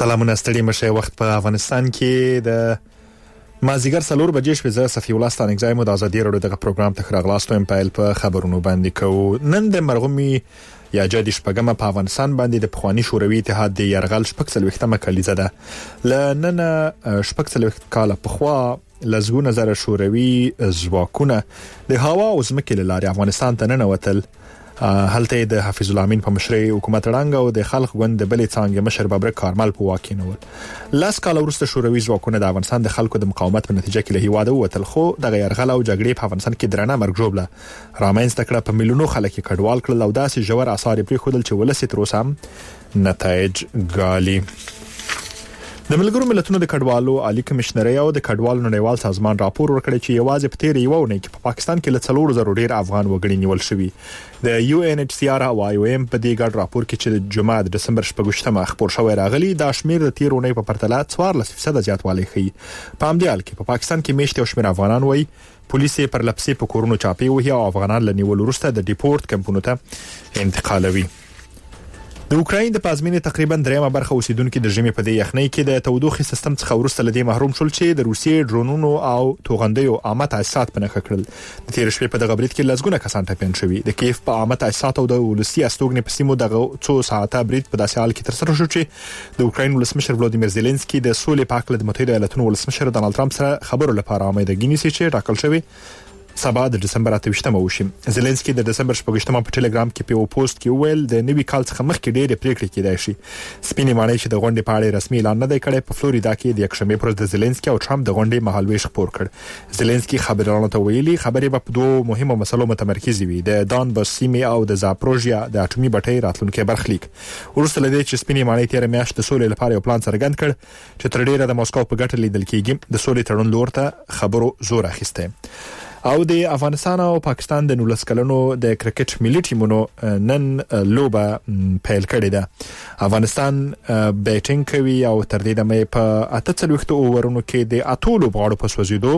سلامونه ستړي مشه. وخت په افغانستان کې د مازیګر 4 بجې شپې زه صفی الله ستانګزای مو د ازادي راډیو دغه پروګرام ته خراغلاستم په په خبرونو باندې کو. نن د مرغومي یا جدي شپږمه په افغانستان باندې د پخوانی شوروي اتحاد د يرغل شپږ کلیزه ده. لنن شپږ کاله پخوا لزګونه زره شوروي ځواکونه د هوا او ځمکې لارې افغانستان ته نه وتل. هلته د حفیظ الله امین په مشرۍ حکومت رنګ او د خلق غوند د بلې څنګه مشر بابر کارمل په واکینول. لاس کال وروسته شوروي ځواکونه د افغانستان د خلکو د مقاومت په نتیجه کې له هیواده وتل، خو د غیرغل او جګړې په افغانستان کې درنه مرګ جوړه رامنځته کړه. په میلیونو خلک کډوال کړل او داسې جوړ اثار پرې خودل چې ولسی تر اوسه هم نتایج ګالي. د ملګرو ملتونو د کډوالو عالی کمشنري او د کډوالو نړیوال سازمان راپور ورکړی چې یوازې په تیر یو ونه کې په پاکستان کې له 4,000 ډیر افغان وګړي نیول شوي. د UNHCR او IOM په دې ګډ راپور کې چې د جمعه د دسمبر 8 خبر شوی راغلی دا شمیر د تیر ونه په پرتله 14% زیاتوالی ښیي. په همدې حال کې په پاکستان کې میشته شمیر افغانان وایي پولیس پر لپسې په کورونو چاپی وهي او افغانان لنیول وروسته د ډیپورت کمپونو ته انتقالوي. د اوکراین د پازمینې تقریبا دریمه برخه اوسیدونکو د ژمي په دې یخنۍ کې د تودوخې سیستم څخه ورسته لدی محروم شول چې د روسیې ډرونونو او توغندیو عامه تاسیسات په نخښه کړل. د تیر شپې په دغه برید کې لزګونه کسان ټپین شوي. د کیف په عامه تاسیسات او د ولسی استوګنې په سیمو دغه څو ساعته برید په داسې حال کې تر سره شو چې د اوکراین ولسمشر ولادیمیر زيلنسکي د سولې په اړه د متحده ایالاتونو ولسمشر ډانلډ ټرمپ سره خبرو لپاره امیدګي نیسي چې راکل شوی سبا د دسمبر 28 وشي. زيلنسکي د دسمبر 28 په ټلګرام کې په پوسټ کې ویل د نوي کال څخه مخکې ډېرې پریکړې کېدای شي. سپینې معنی چې د غونډې په اړه رسمي اعلان نه دی کړی. په فلوریدا کې د یکشنبه پر ورځ د زيلنسکي او ټرمپ د غونډې مهالويش خبر کړ. زيلنسکي خبرونه ته ویلي خبرې په دوه مهمو مسلو متمرکز وي: د دانباس سیمې او د زاپروژیا د اټومي بټۍ راتلونکي برخلیک. ورسته لدی چې سپینې معنی تیر میاشت د سولې لپاره یو پلان څرګند کړ چې تر ډیره د موسکو په ګټه لیدل کېږي. د سولې تړون لورته خبرو زور اخیسته. او د افغانستان او پاکستان د 19 کلنو د کرکټ ملي ټیمونو نن لوبه پیل کړې ده. افغانستان بیټینګ کوي او تر دې دمه په 48 اوورونو کې د اتولو بغاړو په سوزیدو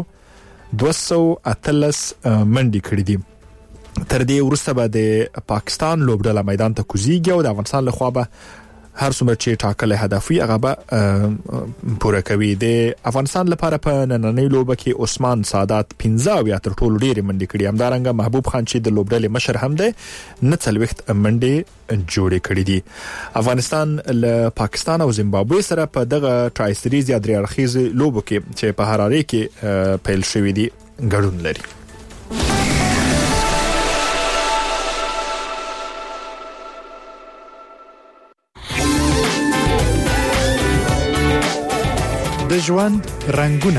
213 منډي کړې دي. تر دې وروسته به د پاکستان لوبډله میدان ته کوزيږي او د افغانستان له خوا به هر څومره چې ټاکلې هدفي هغه به پوره کوي. د افغانستان لپاره په نننۍ لوبه کې عثمان سادات 15 یا تر ټولو ډېرې منډې کړې. همدارنګه محبوب خان چې د لوبډلې مشر هم دی 49 منډې جوړې کړې دي. افغانستان له پاکستان او زیمبابوې سره په دغه ټرای سریز یا درې اړخیز لوبو کې چې په هراره کې پیل شوې دي ګډون لري. د ژوند رنگونه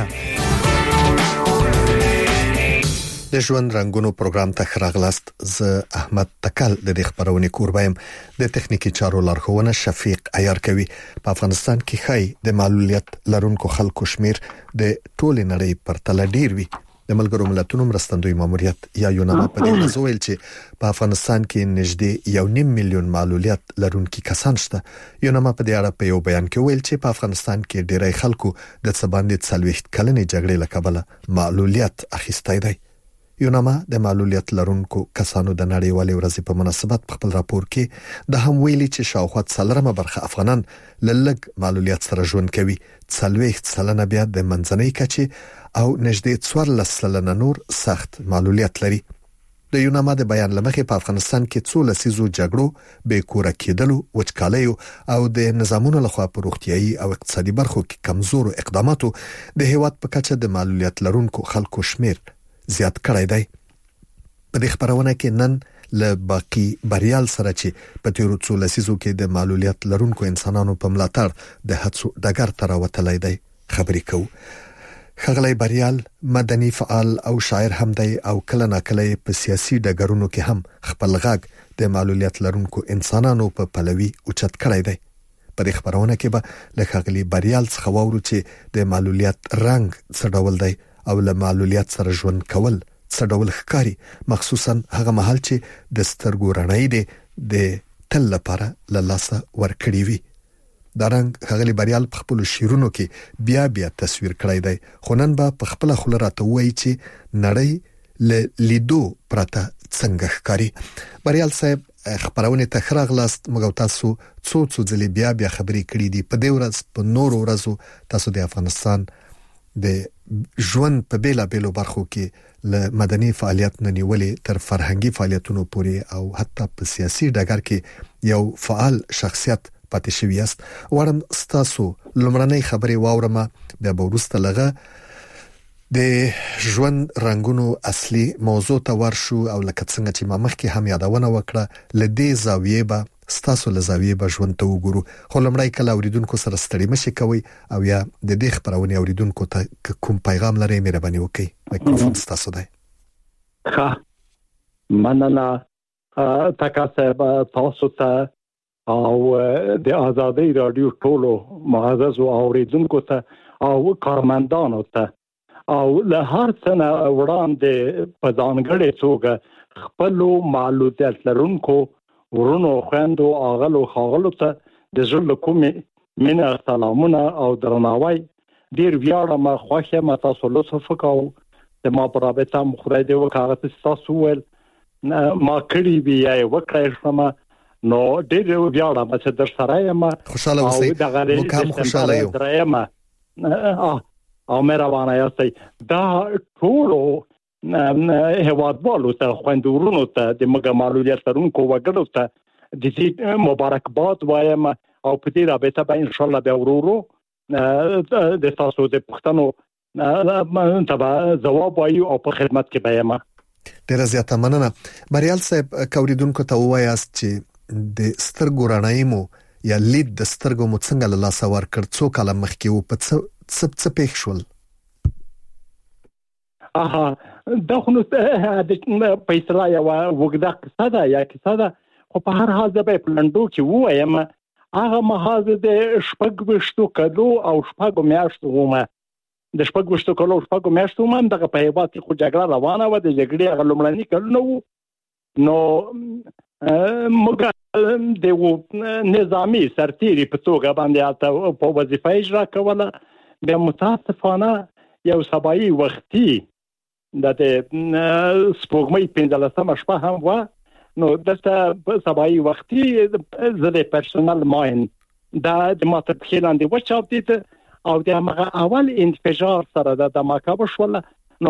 د ژوند رنگونو پروګرام ته خراغلاست. ز احمد تکل د خبرونې کوربایم د تخنیکی چارو لارښوونه شفیق عیار کوي. په افغانستان کې خای د معلولیت لرونکو خلکو شمیر د ټول نړۍ پر تل ډیر وي. د ملګرو ملتونو مرستندوی ماموریت یا یوناما په دې ویل چې په افغانستان کې نږدې 1.5 میلیون معلولیت لرونکي کسان شته. یوناما په دې اړه په یو بیان کې ویل چې په افغانستان کې ډیری خلکو د څباندې 40 کلنې جګړې لکبله معلولیت اخیستی دی. یوناما د معلولیت لرونکو کسانو د نړیوالې ورځې په مناسبت په خپل راپور کې د هم ویلي چې شاوخوا 4 برخه افغانان لږ معلولیت سره ژوند کوي. 40% بیا د منځنۍ کچې او نږدې 14% نور سخت معلولیت لري. د یوناما د بیان لمخې په افغانستان کې څو لسیزو جګړو به کور کېدلو وچکالیو او د نظامونو لخوا په روغتيایي او اقتصادي برخو کې کمزورو اقداماتو د هیواد په کچه د معلولیت لرونکو خلکو شمیر زیات کړی دی. په دې خبرونه کې نن له باقی بریال سره چې په تیرو څو لسیزو کې د معلولیت لرونکو انسانانو په ملاتړ د هڅو ډګر ته راوتلی دی خبرې کوو. خغلی بریال مدني فعال او شاعر هم دی او کله ناکله په سیاسي ډګرونو کې هم خپل غږ د معلولیت لرونکو انسانانو په پلوي اوچت کړی دی. په دې خبرونه کې به له خغلی بریال څخه واورو چې د معلولیت رنګ څه ډول دی او له معلولیت سره ژوند کول څه ډول ښکاري، مخصوصا هغه مهال چې د سترګو رڼایي د تل لپاره له لاسه ورکړي وي. دا رنګ خغلی بریال په خپل شعرونو کې بیا تصویر کړی دی. خو نن به په خپل خله راته وایي چې نړۍ له لیدو پرته څنګه ښکاري. بریال صاحب خبرونه تخراغ لاست موږ تاسو څو ځلې بیا خبرې کړې دي په دې ورځ په نورو ورځو تاسو د افغانستان د ژوند په بیلابېلو برخو کې له مدني فعالیت نه نیولې تر فرهنګي فعالیتونو پورې او حتی په سیاسي ډګر کې یو فعال شخصیت پاتې شوی است. ورم تاسو لمړنۍ خبرې واورم بیا وروسته لغه د ژوند رنگونو اصلي موضوع ته ورشو او لکه څنګه چې ما مخکې هم یادونه وکړه لدې زاویې به ستاسو له زاویې به ژوند ته وګورو. خو لمړی کله اوریدونکو سره ستړي مشي کوي او یا د دې خبرونه اوریدونکو ته کوم پیغام لري مهرباني وکړئ. میکروفون ستاسو دی. ښه مننه تاسو ته او د آزادۍ رادیو ټولو معزز اوریدونکو ته او کارمندانو ته او له هر څه نه وړاندې په ځانګړې توګه خپل معلومات لرونکو ورونو خويندو اغلو خاغلو ته د زړه کومې مینه سلامونه او درناوی ډیر ویاړم خوښه ما تاسو له صفقاو د ما په رابطه مخړې دی وکړه تاسو ول ما کړی بیا وکړې شم نو ډیر ویاړم چې در سره یم خوشاله اوسئ مکم خوشاله یو او مهربانه یاستئ دا ټولو هوادوالو ته خوندورونو ته د مګه معلومات لرونکو وګړو ته د دې مبارکباد وایم او په دې رابطه به ان شاء الله به ورورو د تاسو د پښتنو تبع جواب وایو او په خدمت کې به یم. ډیر زیاته مننه. بریال صاحب کوریدونکو ته وایاست چې د سترګو رڼایمو یا لید د سترګو مو څنګه له لاسه ورکړ څو کاله مخکې و په څه پېښ شول؟ دا خو نو د پیسلا یو وګدا قصه ده یا کیسه ده خو په هر حال به پلانډو کې وایم هغه مهاز د شپږ کلو او شپږ میاشتو ومه د شپږ کلو شپږ میاشتو ومه دغه په هیواد کې خو جګړه روانه و د جګړې غلمړنی کلو نو موږ د نظامی سرتیری په توګه باندې په وظیفه اجرا کوله به متاسفانه یو سبایي وختي د سپوږمۍ 15 شپه هم و نو دلته سبایي وختي زده پرسونل ماین دا د ماته خلاندې وچاپټ او د هغه اول انفجار سره د دماکه وشول نو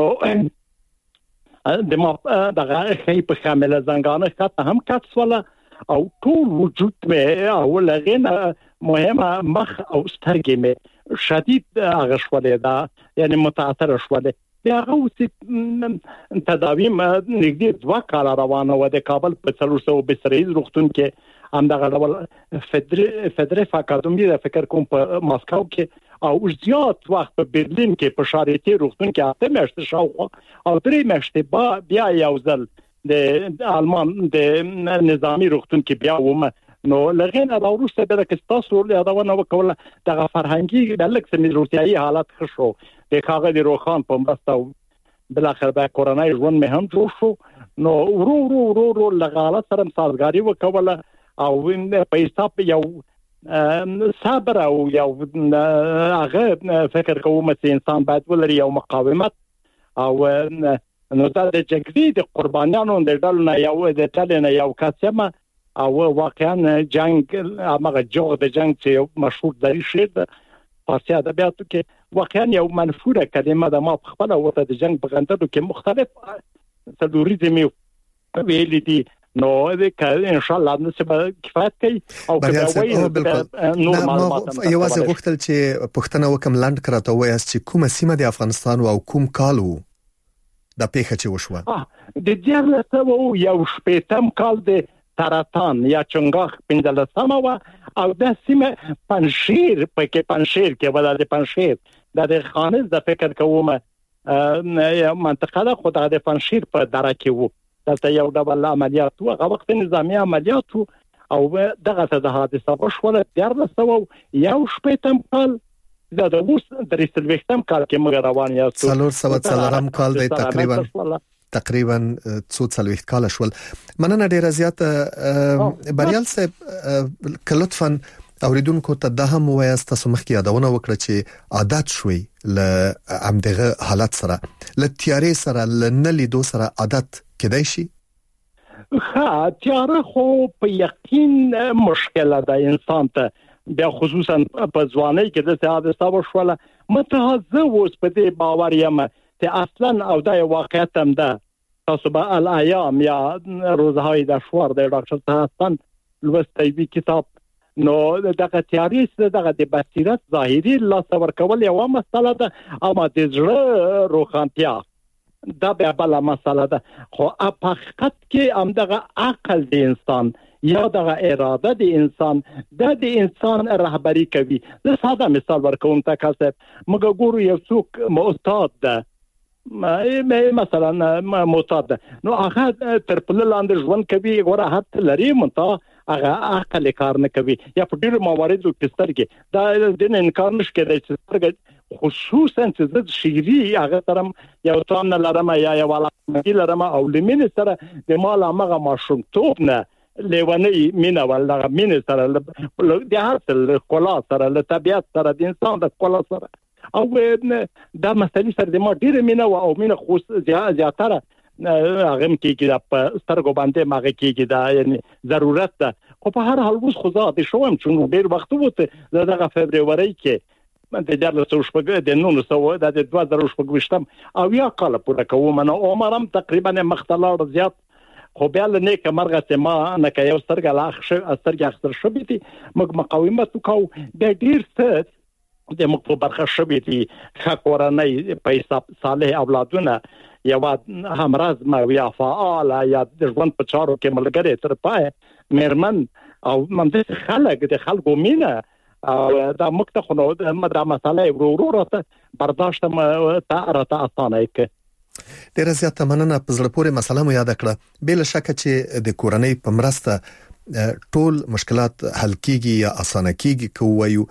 د ما دغه خې په کامله زنګانه خط هم کټ ولا او ټول وجود مې او لغینه مهمه مخ او سترګې مې شدید غشولې دا یعنی متاثر شولې بیا اوس تداوی نږدې 2 کال روانه و د کابل په 320 روغتون کې هم دغه ډول فدرالي اکاډمي د فکر کوم په ماسکو کې او زیات وخت په برلین کې په شارټي روغتون کې اته میاشتې شاوخوا او 3 میاشتې بیا یو ځل د آلمان د نظامی روغتون کې بیا ومه نو لغینه دا وروسته د کستاسو له یادونه وکوله دغه فرهنګي د لکسمي روسیایي حالت خشو د کاغذ روخان په مرسته بل اخر به کورونای ژوند مهم جوړ شو نو ورو لغاله سره سازګاری وکوله او په حساب یو صبر او یو هغه فکر کوم چې انسان باید ولري یو مقاومت او نو دا د جګړې د قربانیانو د ډول نه یو د ټل نه یو کسمه او واقعا جنگ هغه جوړ د جنگ چې مشهور دی شید پارتي ادبیاتو کې واقعا یو منفوره کلمه د ما خپل وته د جنگ په غندلو کې مختلف تدوریزم ویل دي نو ان شاء الله نسبه کفایت کوي او یوازې غوښتل چې پښتنه وکم لاند کراته وایي چې کومه سیمه د افغانستان او کوم کالو د پیښه چې وشوه د 1918 کال د تراتان یا چنګاخ 15 و او د سیمه پنشیر کې ولادت پنشیر د خانز د فکر کومه منطقه د خدای د پنشیر په دره کې وو دلته یو ډول عملیات هغه وخت نظامی عملیات او دغه د حادثه وشوله 1918 کال دا د اوس درې سلويختم کال کې موږ روان یو 300 کال دی تقریبا 200 کال شول. مننه ډیره زیاته بریال صاحب لطفاً اوریدونکو ته د هم وایست تاسو مخکې یادونه وکړه چې عادت شوي ل امدغه حالت سره ل تیارې سره ل نلیدو سره عادت کېدای شي تیاره خو په یقین مشکله ده انسان ته بیا خصوصا په ځوانۍ کې د حادثه وشوله متهزه اوس په دې باور یم چې اصلا او دا واقعیت هم ده تاسو به الایام یا روزهای دشوار د ډاکټر حسن لوستی وی کتاب نو دغه تیارې دغه د بصیرت ظاهري لاس ورکول یو مسله ده اما د زړه روښانتیا دا به بل مسله ده خو په حقیقت کې هم دغه عقل د انسان یا دغه اراده د انسان د انسان رهبری کوي زه ساده مثال ورکوم تاسو موږ ګورو یو څوک استاد ده مثلا معتاد نو هغه تر په لاندې ژوند کوي ګوره حتی لري مونته هغه عقل کار نه کوي یا په ډیرو مواردو کې سترګې دا د انکار نشي کېدای چې سترګې خصوصا چې د شعري هغه ترم یو تام نه لرم یا یو علاقه لرم او لمن سره د مال هغه ماشومتوب نه لیونی مینا ولغه مين سره د حاصل کلا سره له طبيعت سره د انسان د کلا سره او دا مسلې سره د ما ډیره مینا او مینا خو زیاتره هغه کېږي په سترګو باندې ماغه کېږي دا یعنی ضرورت ده خو په هر حال اوس خو زه شوم چې ډیر وخت وته دغه فبرवरी کې د جرله شپږ د 900 د 2018 او یا کال پوره کوم نو عمرم تقریبا مختلط زیات خو بیا له نیک مرغه چې ما نه کوي سترګه لا سترګه اخر شبيتي مقاومت وکاو د ډیر ست د مخ په برخه شبيتي خاورنۍ په حساب صالح اولادونه یا همراز ما یا فعال یا د ژوند په چارو کې ملګری تر پای مېرمن او ممدې خلک د خلکو مینه او دا مکتخنو د مسالې ورورته برداشت ته اسانه کې ډیره زیاته مننه په زړه پورې مسله مو یاد کړه بل شک چې د کورنۍ په مرسته ټول مشکلات حل کیږي یا اسانه کیږي کوو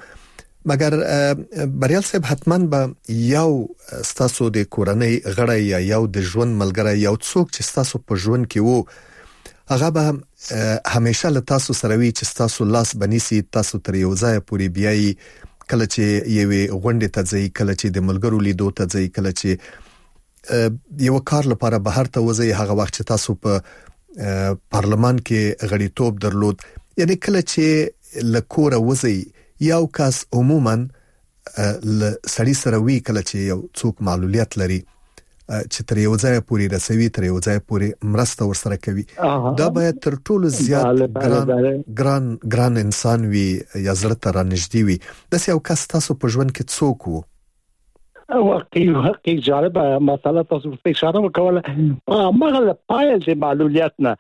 مګر بریال صاحب حتمان به یو ستاسو د کورنۍ غړی یا یو د ژوند ملګری یو څوک چې ستاسو په ژوند کې وو هغه به همیشه له تاسو سره وي چې تاسو لاس بنيسي تاسو تر یو ځای پورې بیاي کله چې یوې غونډې ته ځي کله چې د ملګرو لیدو ته ځي کله چې یو کار لپاره بهر ته وځي هغه وخت چې تاسو په پارلمان کې غړیتوب درلود یعنی کله چې لکوره وځي یو کس عموما ل سړی سره وی کله چې یو څوک معلولیت لري چې تر یو ځای پورې رسوي تر یو ځای پورې مرسته ورسره کوي دا باید تر ټولو زیات ګران انسان وي یا زړه ته رانږدې وي د یو کس تاسو په ژوند کې څوک وو واقعي جالب مسله تاسو په اشاره وکوله مغه پایل د معلولیت نه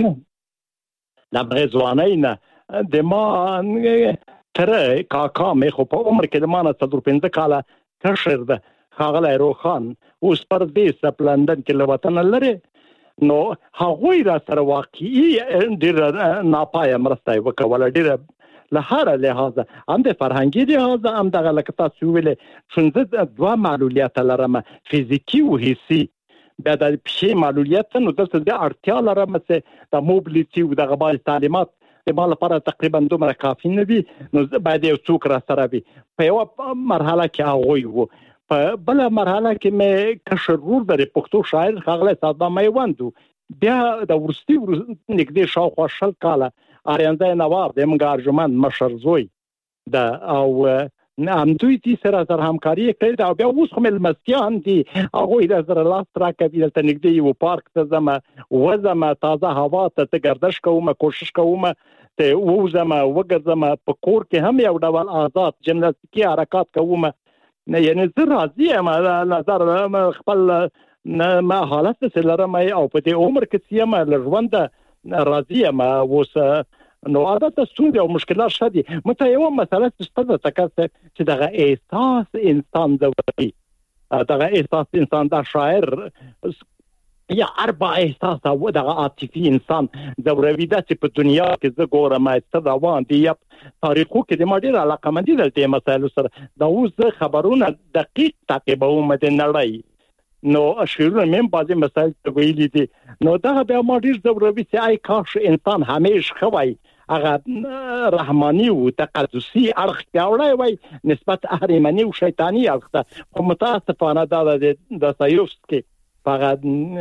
د بغزوانای نه د ما تر کاکا مې خو په عمر کې د ما نه 15 کاله کشر ده خاغله روخان اوس پر دې سپ لندن کې لوطن لري نو هغه را سره واقعي ډیر ناپای مرسته وکول ډیر له هر لحاظه هم د فرهنګي لحاظه هم د غلطه سویلې څنګه دوه معلولیت لرم فزیکی او حسي بیا د پښې معلولیت نو دلته د اړتیا لرم چې د موبیلیټي او د غبال تعلیمات د مال لپاره تقریبا دومره کافي نه وي نو بعد یو څوک را سره وي په یو مرحله کې هغه وو په بل مرحله کې مې کشرور د پښتو شاعر خغله صدام میوندو بیا د ورستي نږدې شاوخوا شل کاله اریانځای نواب د منګارجمن مشر زوی د او هم دوی دې سره همکاري کوي او بیا اوس هم المسکیان دي هغه د سره لاس را کوي د نږدې یو پارک ته زما تازه هوا ته گردش کوم کوشش کوم ته وزما وګرځم په کور کې هم یو ډول آزاد جمناستیکي حرکت کوم نه یعنی زه راضی یم نظر خپل ما حالت سره مې او په دې عمر کې سیم لژوند راضی یم اوس نو عادت ستونزې او مشکلات شدي مته یو مسله ستاسو تکاسه چې دغه احساس انسان زوري دغه احساس انسان د شاعر یا اربع احساس او دغه عاطفي انسان زوروي د په دنیا کې زه ګورم چې روان دي تاریخو کې د ماډر علاقه مندي دلته مسایل سره دا اوس خبرونه دقیق تعقیبوم د نړۍ نو اشیرونه مم بعضی مسایل ویلي دي نو دا بیا ماډر زوروي چې آی کاش انسان همیش خوای هغه رحماني او تقدسي اړخ پیاوړی وای نسبت اهریمنی او شیطانی اړخ ته خو متاسفانه دا د سایوفسکي فقط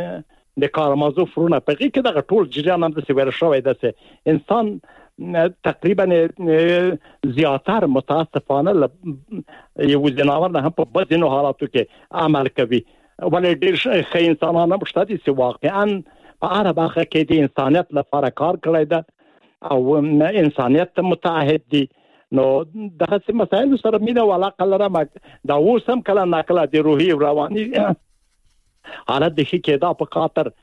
د کارمازو فرونه په کې کې د ټول جریان هم د سویر شوی د انسان تقریبا زیاتر متاسفانه یو جناور نه په بدینو حالاتو کې عمل کوي ولې ډېر ښه انسانان هم شته چې واقعا په هر برخه کې د انسانیت لپاره کار کړی ده او انسانیت ته متعهد دي نو دغه مسایل سره مینه او علاقه لرم دا اوس هم کله ناکله د روحي او رواني حالت د ښه کېدا په خاطر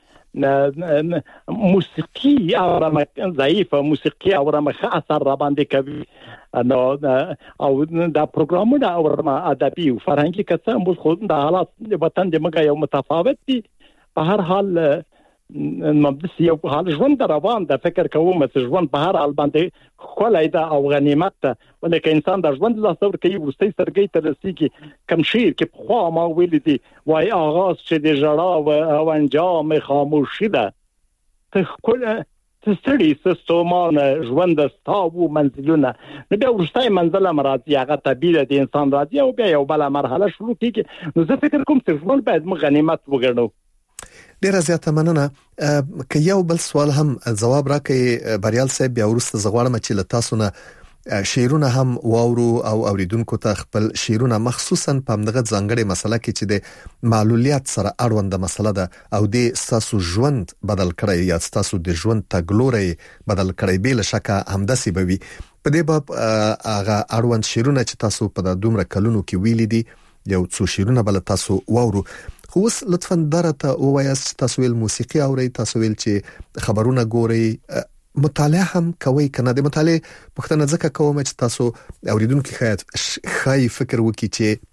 موسیقي او ضعیفه موسیقي او رمخه اثر را باندې کوي نو او دا پروګرامونه او ادبي او فرهنګي کڅه موږ خو د حالات وطن د مګه یو متفاوت دي په هر حال مبدس یو حال ژوند روان د فکر کوم چې ژوند په هر حال باندې خولای دا او غنیمت ده ولکه انسان د ژوند له څور کوي ورستي سرګي ته رسیږي کم شیر کې خو ما ویل دي وای آغاز چې د جړا او انجام خاموشي ده ته کله تستړي سستومان ژوند ستاو منزلونه نو بیا ورستي منزل مرادي هغه طبيعه د انسان راځي او بیا یو بل مرحله شروع کیږي نو زه فکر کوم چې ژوند باید غنیمت وګڼو ډیر زیاته مننه که یو بل سوال هم جواب راکړي بریال صاحب بیا ورسته زغواړم چې لتاسو نه شیرونه هم واورو او اوریدونکو ته خپل شیرونه مخصوصا په دغه ځانګړي مسله کې چې د معلولیت سره اړوند مسله ده او د تاسو ژوند بدل کړی یا تاسو د ژوند تګلوري بدل کړی بل شکه همداسي بوي په دې باب هغه اړوند شیرونه چې تاسو په دومره کلونو کې ویلي دي یو څو شیرونه بل تاسو واورو خو اوس لطفاً درته ووایاست تاسو ویل موسیقي اورئ تاسو ویل چې خبرونه ګورئ مطالعه هم کوي کنه د مطالعه پښتنه ځکه کوم چې تاسو اوریدونکو خای فکر وکړي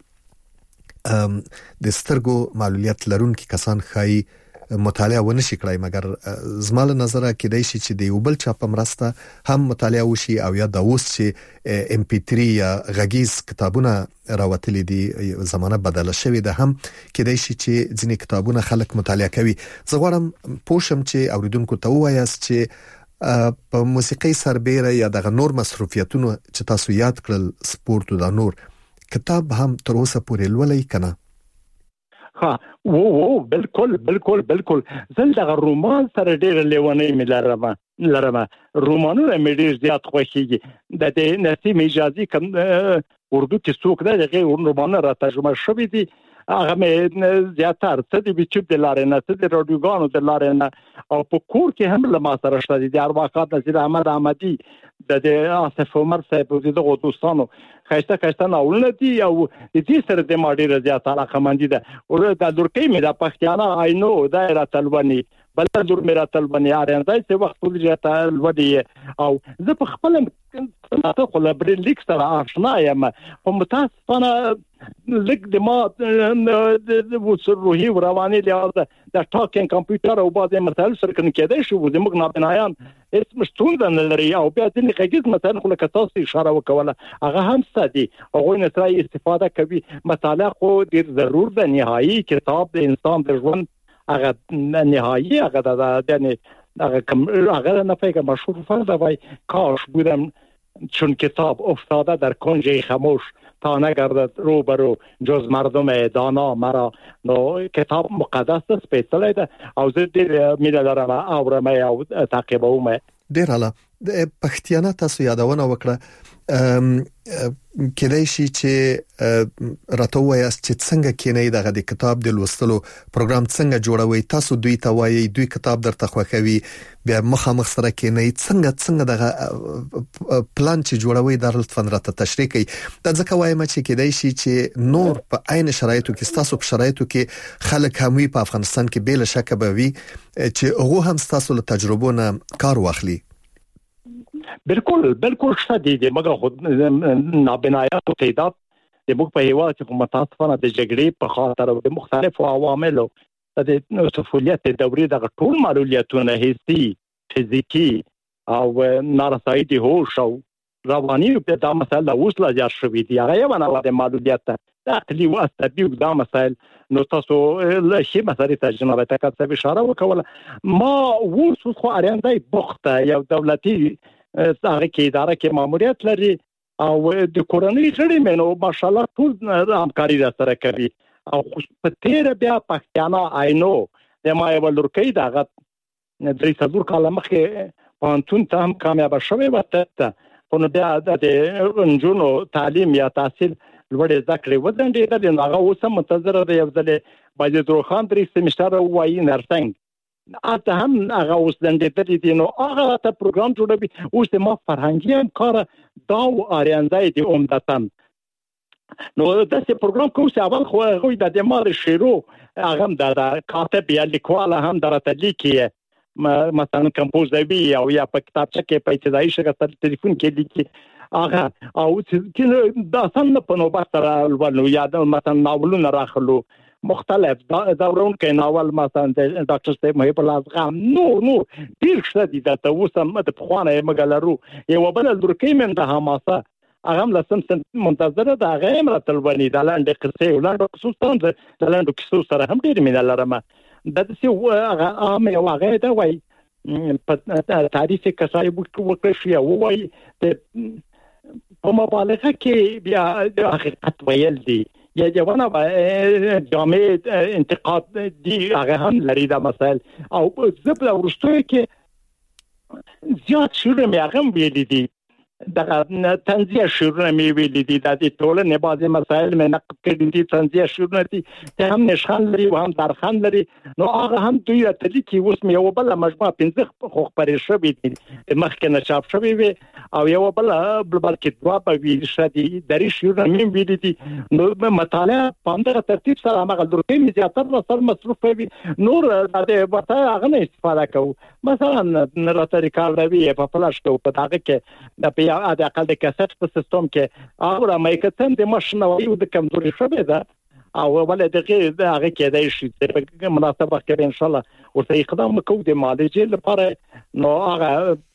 چې د سترګو معلولیت لرونکي کسان خای مطالعه ونشي کړای مګر زماله نظر کې دی چې د یو بل چا په مرسته هم مطالعه وشي او یا د اوس چې MP3 یا غږیز کتابونه راوتلي دي زمانه بدله شوې ده هم کې دی چې ځینې کتابونه خلک مطالعه کوي زه غواړم پوښم چې اوریدونکو ته وایاست چې په موسیقي سربېره یا د نور مصروفیتونو چې تاسو یاد کړل سپورت او د نور کتاب هم تر اوسه پورې لولئ کنه ها وو بالکل زل دغه رومان سره ډېر لیونی ملرم رومانونه مې ډېر زیات خوښیږي د نسیم حجازي کوم اردو کې څوک دغه رومانونه را ترجمه شوی دي هغه مې زیاتره څه د یوټیوب د لارې نه څه د رادیوګانو د لارې نه او په کور کې هم له ما سره شته دي ارواحات نصیر احمد احمدي د آصف عمر صاحب او دغه دوستانو خاصه ناولونه دي او د دې سره د ماډي رضایت علاقه مندي ده او د لورکې مې د پښتانه آینو دایره تلونی بل دور میرا تلونی اړندای چې وخت ټول جاته لودي او زه په خپل ته خو لبرین لیک سره آشنا یم په متاسفانه لګ د ما د روحي او رواني له د ټاکینګ کمپیوټر او بعضی مسایل سره کنه کېدای شو د موږ نه بنایان هیڅ مشتون نه لري او بیا د لږیز مثلا خو لکه تاسو اشاره وکوله هغه هم ستدي هغه نه ترای استفاده کوي مطالعه خو ډیر ضرور ده نهایی کتاب د انسان د ژوند هغه نهایی هغه د یعنی هغه نه فکر مشهور فرض وای کاش بودم چون کتاب افتاده در کنج خاموش تا نگردد روبرو جز مردم دانا مرا نو کتاب مقدس است سپیڅلی ده او زه ډېر مینه لرم اورم او تعقیبوم ډېر اعلی د پښتیانه تاسو یادونه وکړه کېدای شي چې راته وایاست چې څنګه کینې دغه د کتاب د لوستلو پروګرام څنګه جوړوي تاسو دوی ته وایي دوی کتاب درته خوښوي بیا مخامخ سره کینې څنګه دغه پلان چې جوړوي در لطفاً راته تشریح کړئ دا ځکه وایم چې کېدای شي چې نور په عین شرایطو کې تاسو په شرایطو کې خلک هم وي په افغانستان کې بل شک به وي چې هغه هم تاسو له تجربو نه کار واخلي بالکل شته دي مګر خو نابنایات تعداد د موږ په هیواد کې متاسفانه د جګړې په خاطر او د مختلفو عواملو د طفولیت دورې د ټول معلولیتونه حسي فزیکی او نارسایی د هوش او رواني په دا مسله اوس لا جار شوې دي هغه یو نه د معلولیت د عقلي او عصبي دا مسائل نو تاسو له شي مساري ترجمه ته کاڅه اشاره وکوله ما اوس خو اړیندای بوخته یو دولتي هغه کې اداره کې ماموریت لري او د کورنۍ غړي مینو ماشاءالله ټول همکاري سره کوي او په تیر بیا پښتانه آینو د ما یو لورکۍ دغه 3 کال مخکې پانتون ته هم کامیاب شوې وته خو نو بیا د انجونو تعلیم یا تحصیل لوړې زده کړې ودرېدل نو هغه اوس هم منتظر دی یو ځل باید روخان 3 سیمستر وایي نرسنګ اته هم هغه اوس دندې دي نو هغه ته پروګرام جوړوي اوس ما فرهنګي هم کار دا او اریانځای دي عمدتاً نو داسې پروګرام کوم چې اول خو غوي د مار شیرو هغه د کاتب یا لیکوال هم درته لیکي مثلا کمپوزوي او یا په کتابچه کې په ابتدایي شکل ټلیفون کې لیکي هغه او چې دا څنګه په نوبت سره ولو یا مثلا ناولونه راخلو مختلف دورون کې ناول مثلا د ډاکټر صاحب محب الله افغان نو ډیر ښه دي دا اوس هم د خوانه مګلرو یو بل درکې من د حماسه هغه لسم منتظر ده هغه مرتل ونی د لاندې قصې ولاندې خصوصا د لاندې قصو سره هم ډیر مینه لرم د څه هغه عام یو هغه دا وای په تعریف کسای وکړ شي او وای په مبالغه کې بیا د حقیقت ویل دي یا جوانه جامع انتقاد دي هغه هم لري دا مسائل او زبل ورستوي کې زیات شوره مې هغه ویلي دي دغه تنزیه شورونه مې ویلي دي د ټولنې بعضي مسایل مې نقد کړي دي تنزیه شورونه دي ته هم نشخان لري او هم درخان لري نو هغه هم دوی ته لیکي اوس مې یو بل مجموعه 15 خو خبرې شوې دي مخکې نه چاپ شوې وي او یو بل بلکې دوا په ویل شدي درې شورونه مې ویلي دي نو مطالعه په همدغه ترتیب سره هغه درکې مې زیاتره سره مصروف وي نور د وته هغه نه استفاده کوو مثلا راته ریکارډوي په فلاش کې په هغه کې د یا د اقل د کیسټ په سیستم کې هغه مایکتن د ماشینوي د کمزوري شوه ده او ولې د هغه کې د شي په مناسبه کې ان شاء الله ورته اقدام وکړو د معالجې لپاره نو هغه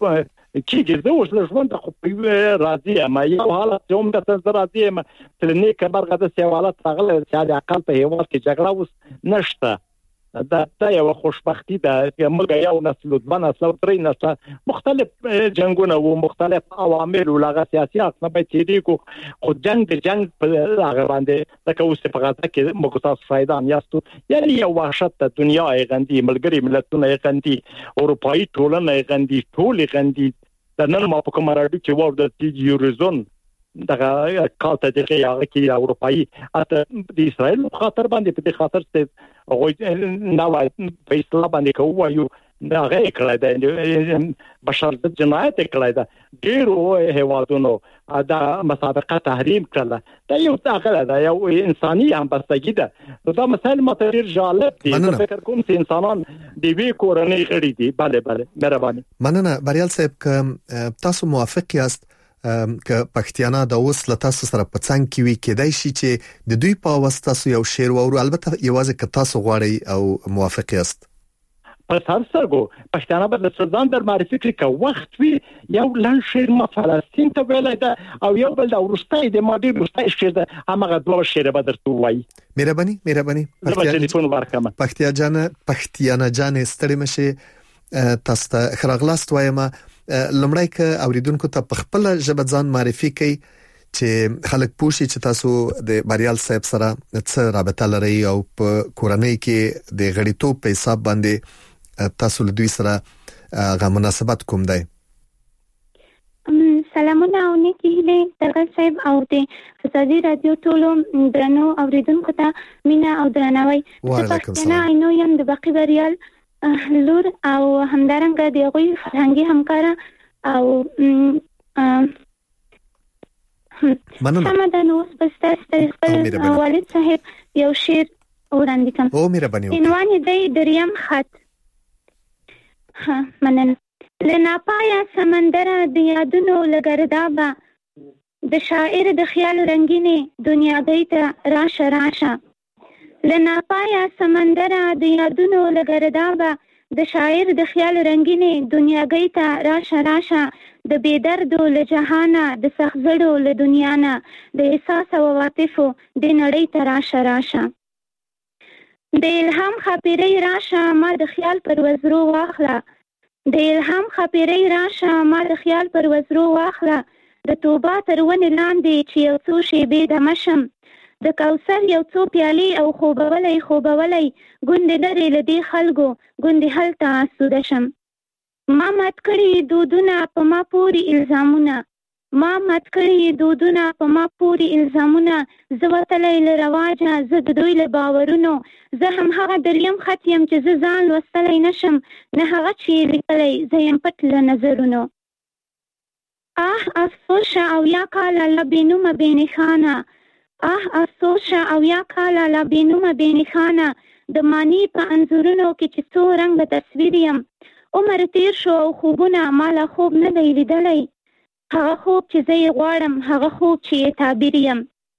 کېږي زه اوس له ژوند خو راضي یم یو حالت هم د راضي یم تل نه کبرغه د سوالات راغله چې د اقل په هیواد کې جګړه اوس نشته دا یو خوشبختی ده چې موږ یو نسل د نسل او درې نسل مختلف جنگونه او مختلف عوامل او لغه سیاسي حق نه بچیږي خو جنگ په هغه باندې لکه اوس په غزه کې موږ تاسو فائدان یاستو یعنی یو وحشت د دنیا غندي ملګری ملتونه غندي اروپאי ټولنه غندي ټول غندي د نن ما په کومه راډیو کې وو د یوروزون دغه کالته دغه هغه کې اروپאי اته د اسرائیل خاطر باندې په خاطر څه هغه نو په اسلام باندې کوو دا هغه کړه د بشر د جنایت کړه دا ډیرو هیوادونو دا مسابقه تحریم کړله دا یو ځکه دا یو انساني همبستګي ده دا مسائل متریر جالب دي فکر کوم چې انسانان د وی کورنۍ غړي دي bale مهرباني مننه بریال صاحب تاسو موافق یاست که پښتیانا د اوس له تاسو سره په څنګ کې وی کېدای شي چې د دوی په واسطه یو شعر وورو البته یوازې که تاسو غواړئ او موافق یاست په تاسو پښتانه به ځان در معرفي کړي که وخت وي یو لن شعر ما فلسطین ته ویل دا او یو بل د ورستای د ماډي ورستای شعر ده هغه دوه شعر به درته وایي مهرباني ټلیفون ورکړم پښتیانا جان ستړي مشه تاسو ته خراغلاست وایم لمړی که اوریدونکو ته په خپل ژبه ځان معرفي کړئ چې خلک پوښي چې تاسو د بریال صاحب سره څه رابطه لرئ او په کورنۍ کې د غړیتوب په حساب باندې تاسو له دوی سره غو مناسبت کوم دی سلامونه او نیکی هیله درګل صاحب او د فضائي رادیو ټولو درنو اوریدونکو ته مینا او درناوی وعلیکم نو یم د باقی بریال لور او همدارنګه د غوي فرهنګي همکار او مننه نو بس والد صاحب یو شعر وړاندې کوم او مهرباني عنوان دی دریم خط مننه لنا پایا سمندر د یادونو لګردابا د شاعر د خیال رنگینه دنیا دیته راشه لنا پایا سمندر د یادونو لګردابا د شاعر د خیال رنگینه دنیا گیتا راشه د بیدردو له جهانه د سخزړو له دنیا نه د احساس او عاطفو د نړۍ ته راشه د الهام خاطرې راشه ما د خیال پر وزرو واخله د الهام خاطرې راشه ما د خیال پر وزرو واخله د توبه تر ونې لاندې چې یو څو شیبې د مشم د کوثر یو څو پیالې او خوبولی ګوندې لرې له دې خلکو ګوندې هلته آسوده شم. ما مات کړي دودونه په ما پورې الزامونه زه وتلی له رواجه زه د دوی له باورونو زه هم هغه دریم خط یم چې زه ځان لوستلی نشم نه هغه چې یې لیکلی زه یم پټ له نظرونو. افسوس شه او یا کاله له بېنومه بېنښانه د معنی په انځورونو کې چې څو رنګه تصویر یم. عمر تیر شو او خوبونه مالا خوب نه دی لیدلی هغه خوب چې زه یې غواړم هغه خوب چې یې تعبیر یم.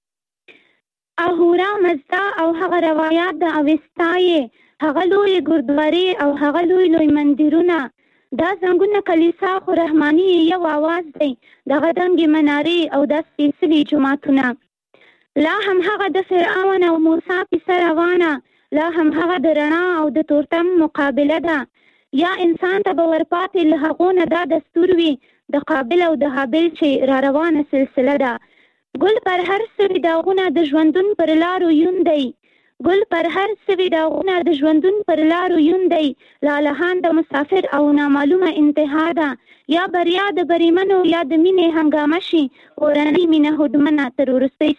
اهورا مزدا او هغه روایات د اوستا یې هغه لوی ګردوارې او هغه لوی مندرونه دا زنګونه کلیسا خو رحماني یو آواز دی دغه دنګې منارې او دا سپېڅلي جوماتونه. لا هم هغه د فرعون او موسی کیسه روانه لا هم هغه د رڼا او د تورتم مقابله ده. یا انسان ته به ورپاتې له هغو نه دا دستور وي د قابل او د حابل چې را روانه سلسله ده. ګل پر هر سوي داغونه د ژوندون پر لارو یوندی لالهان د مسافر او نامعلومه انتها ده. یا بریا د بریمنو یا د مینې هنګامه شي اورنۍ مینه هډمنه تر وروستۍ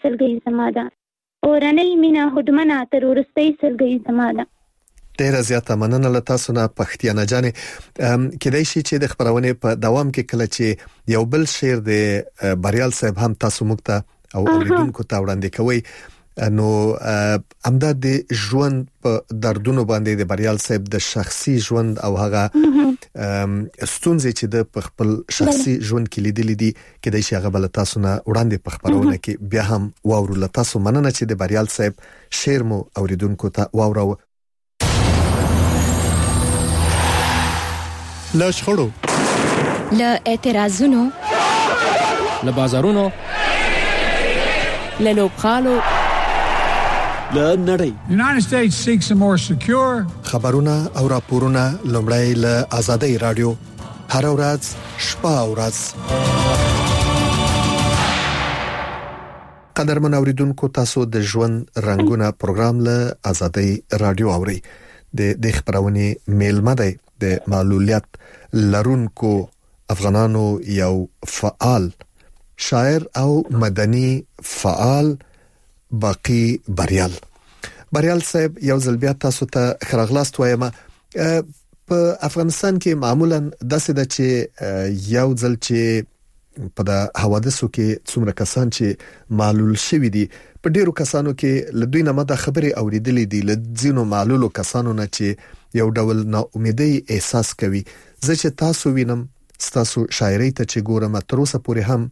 سلګۍ زما ده. ډیره زیاته مننه له تاسو نه پښتیانه جانې. کېدای شي چې د خبرونې په دوام کې کله چې یو بل شعر د بریال صاحب هم تاسو موږ ته او اوریدونکو ته وړاندې کوي نو همدا د ژوند په دردونو باندې د بریال صاحب د شخصي ژوند او هغه ستونزې چې د خپل شخصي ژوند کې لیدلې دي کېدای شي هغه بل تاسو نه وړاندې په خبرونه کې بیا هم واورو. له تاسو مننه چې د بریال صاحب شعر مو اوریدونکو ته واورو. له شخړو له اعتراضونو له بازارونو له لوبخالو له نړۍ United States seeks a more secure خبرونه او راپورونه لومړی له آزادۍ رادیو هر ورځ شپه او ورځ. قدرمن اوریدونکو تاسو د ژوند رنگونه پروګرام له آزادۍ رادیو اوري. د خبرونه میلمه دی د معلولیت لرونکو افغانانو یو فعال شاعر او مدني فعال باقی بریال صاحب یو ځل بیا تاسو ته خراغلاست وایم. په افغانستان کې معمولا داسې ده چې یو ځل چې په د حوادثو کې څومره کسان چې معلول شوي دي په ډیرو کسانو کې له دوی نه مده خبرې اوریدلې دي له ځینو معلولو کسانو نه چې یو ډول ناامیدۍ احساس کوي. زه چې تاسو وینم ستاسو شاعرۍ ته چې ګورم تر اوسه پورې هم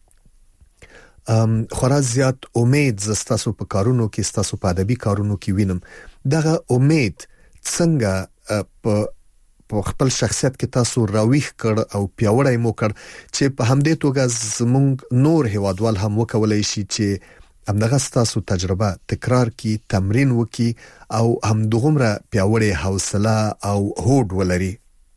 خورا زیات امید زستاسو په کارونو کې ستاسو په ادبي کارونو کې وینم. دغه امید څنګه په خپل شخصیت کې تاسو راويخ کړ او پیاوړی مو کړ چې په همدې توګه زموږ نور هیوادوال هم وکولای شي چې همدغه ستاسو تجربه تکرار کی تمرین وکي او هم دغمره پیاوړی حوصله او هوډ ولري.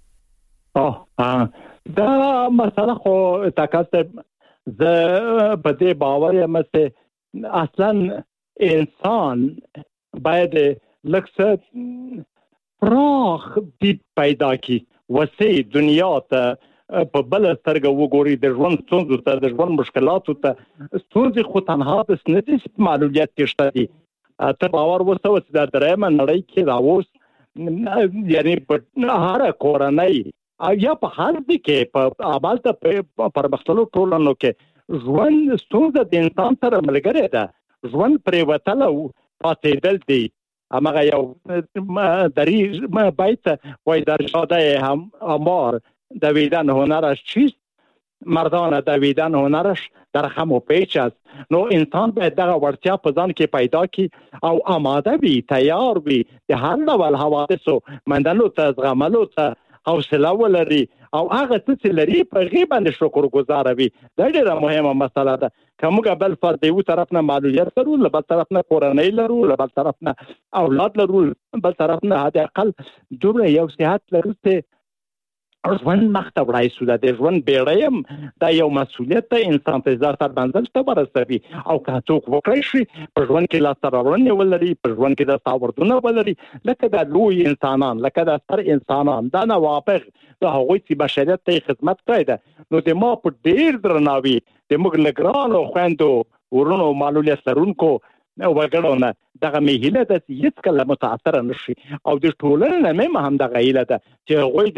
دا مسله خو طاقت ز په دې باور یم چې اصلا انسان باید لکه پراخ دید پیدا کی وسیع دنیا ته په بل سترګه وګوري د ژوند ستونزو ته د ژوند مشکلاتو ته ستونزې خو تنها د سنتي معلولیت کې شته دي. ته باور وسو چې د درېم نړۍ کې راوس یعنی په هر کورنۍ یا په هر ځای کې په عملته پر مختلفو ټولنو کې ژوند ستونزه د انسان سره ملګری ده. ژوند پرې وتل او پاتېدل دي. امغه یو دری بیت وای در شاده هم امار دویدن هنرش چیست مردان دویدن هنرش در خم و پیچ است. نو انسان باید دغه ورتیا په ځان کې پیدا کی او آماده وي تیار وي د هر ډول حوادثو مندلو ته زغملو ته حوصله ولري او هغه څه لري په غیبه باندې شکر گزار وي. دا ډیره مهمه مسله ده. کومه بل فرد یو طرف نه معلولیت لرو بل طرف نه کورنۍ لرو بل طرف نه اولاد لرو بل طرف نه حد اقل دومره یو صحت لرو چې ژوند مخته وړای شو د ژوند بیړیم دا یو مسولیت ته انسان ته ځار منزل ته ورسوي او که څوک وکړي شي په ژوند کې لاس راوړنې ولري په ژوند کې د ساوردونه ولري لکه د لوی انسانان لکه د ستر انسانان دا نوابغ د هغوی چې بشریت ته خدمت کړی ده نو د ما په ډیر درناوي د موږ لګرانو خويندو ورونو معلولیت لرونکو وګړو نه دغه میهله د هیڅ کله متاثر نشي او د ټولنې نه هم دغه ایله ده چې هغوی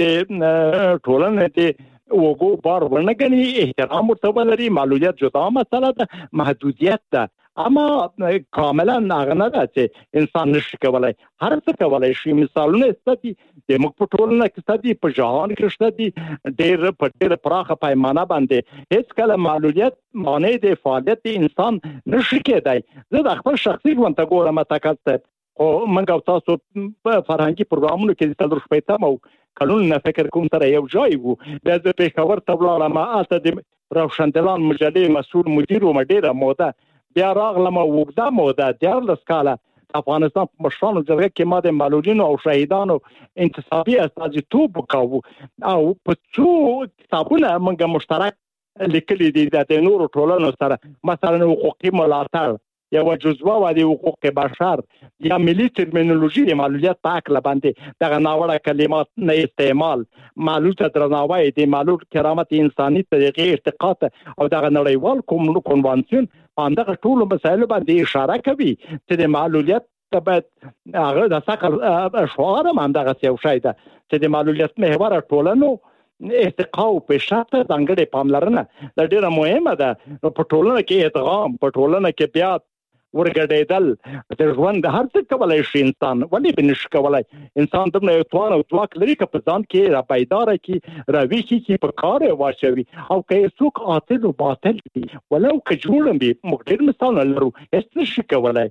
د ټولنې ته وګو بار ورنګني احترام ورته ولري معلولیت جدا مسله ده محدودیت ده اما کاملا ناغنه ده چې انسان نشي کولای هر څه کولای شي مثالونه ستدي د موږ په ټولنه کې ستدي په جهان کې ستدي ډېر پراخه پیمانه باندې هیڅ کله معلولیت معنی د فعالیت انسان نشي کېدای زه د خپل شخصي ژوند ته ګورم تکاسته او موږ تاسو په فرهنګي پروګرامونو کې تل شپې مو قانون نه فکر کوم سره یو ځای وو د پیښور ته ولاړم اته د روشندلان مجلې مسؤل مدیر و مډیره موده بیا راغلم وګدا موده د لسکاله افغانستان په مشرانو جرګه کې ما د معلولینو او شهیدانو انتصابي استازیتوب وکاو او په څو کتابونه موږ مشترک لیکلي دي د نورو ټولنو سره مثلا حقوقي ملاتړ یا جزوه و د حقوق بشر یا ملي ترمینولوژي د معلولیت په اړه باندې دغه ناوړه کلمات نه استعمال معلول ته درناوی د معلول کرامت انساني طریقې ارتقاء او دغه نړیوال کنوانسیون باندې ټول مسایل باندې اشاره کوي چې د معلولیت باید هغه د ثقل شعار هم دغه یو شی ده چې د معلولیت محور ټولنو ارتقاء په شرط ځانګړي پاملرنه د ډیره مهمه ده په ټولنه کې ادغام په ټولنه کې بیا ورګډېدل د ژوند هر څه کولای شي انسان ولې بنش کولای انسان د یو توان او ځواک لري چې په ځان کې را پیدار کی راوي کی په کار واچوي او که څوک عاطل او باطل دي ولو که جوړم به مقدر مثال لرو هیڅ شي کولای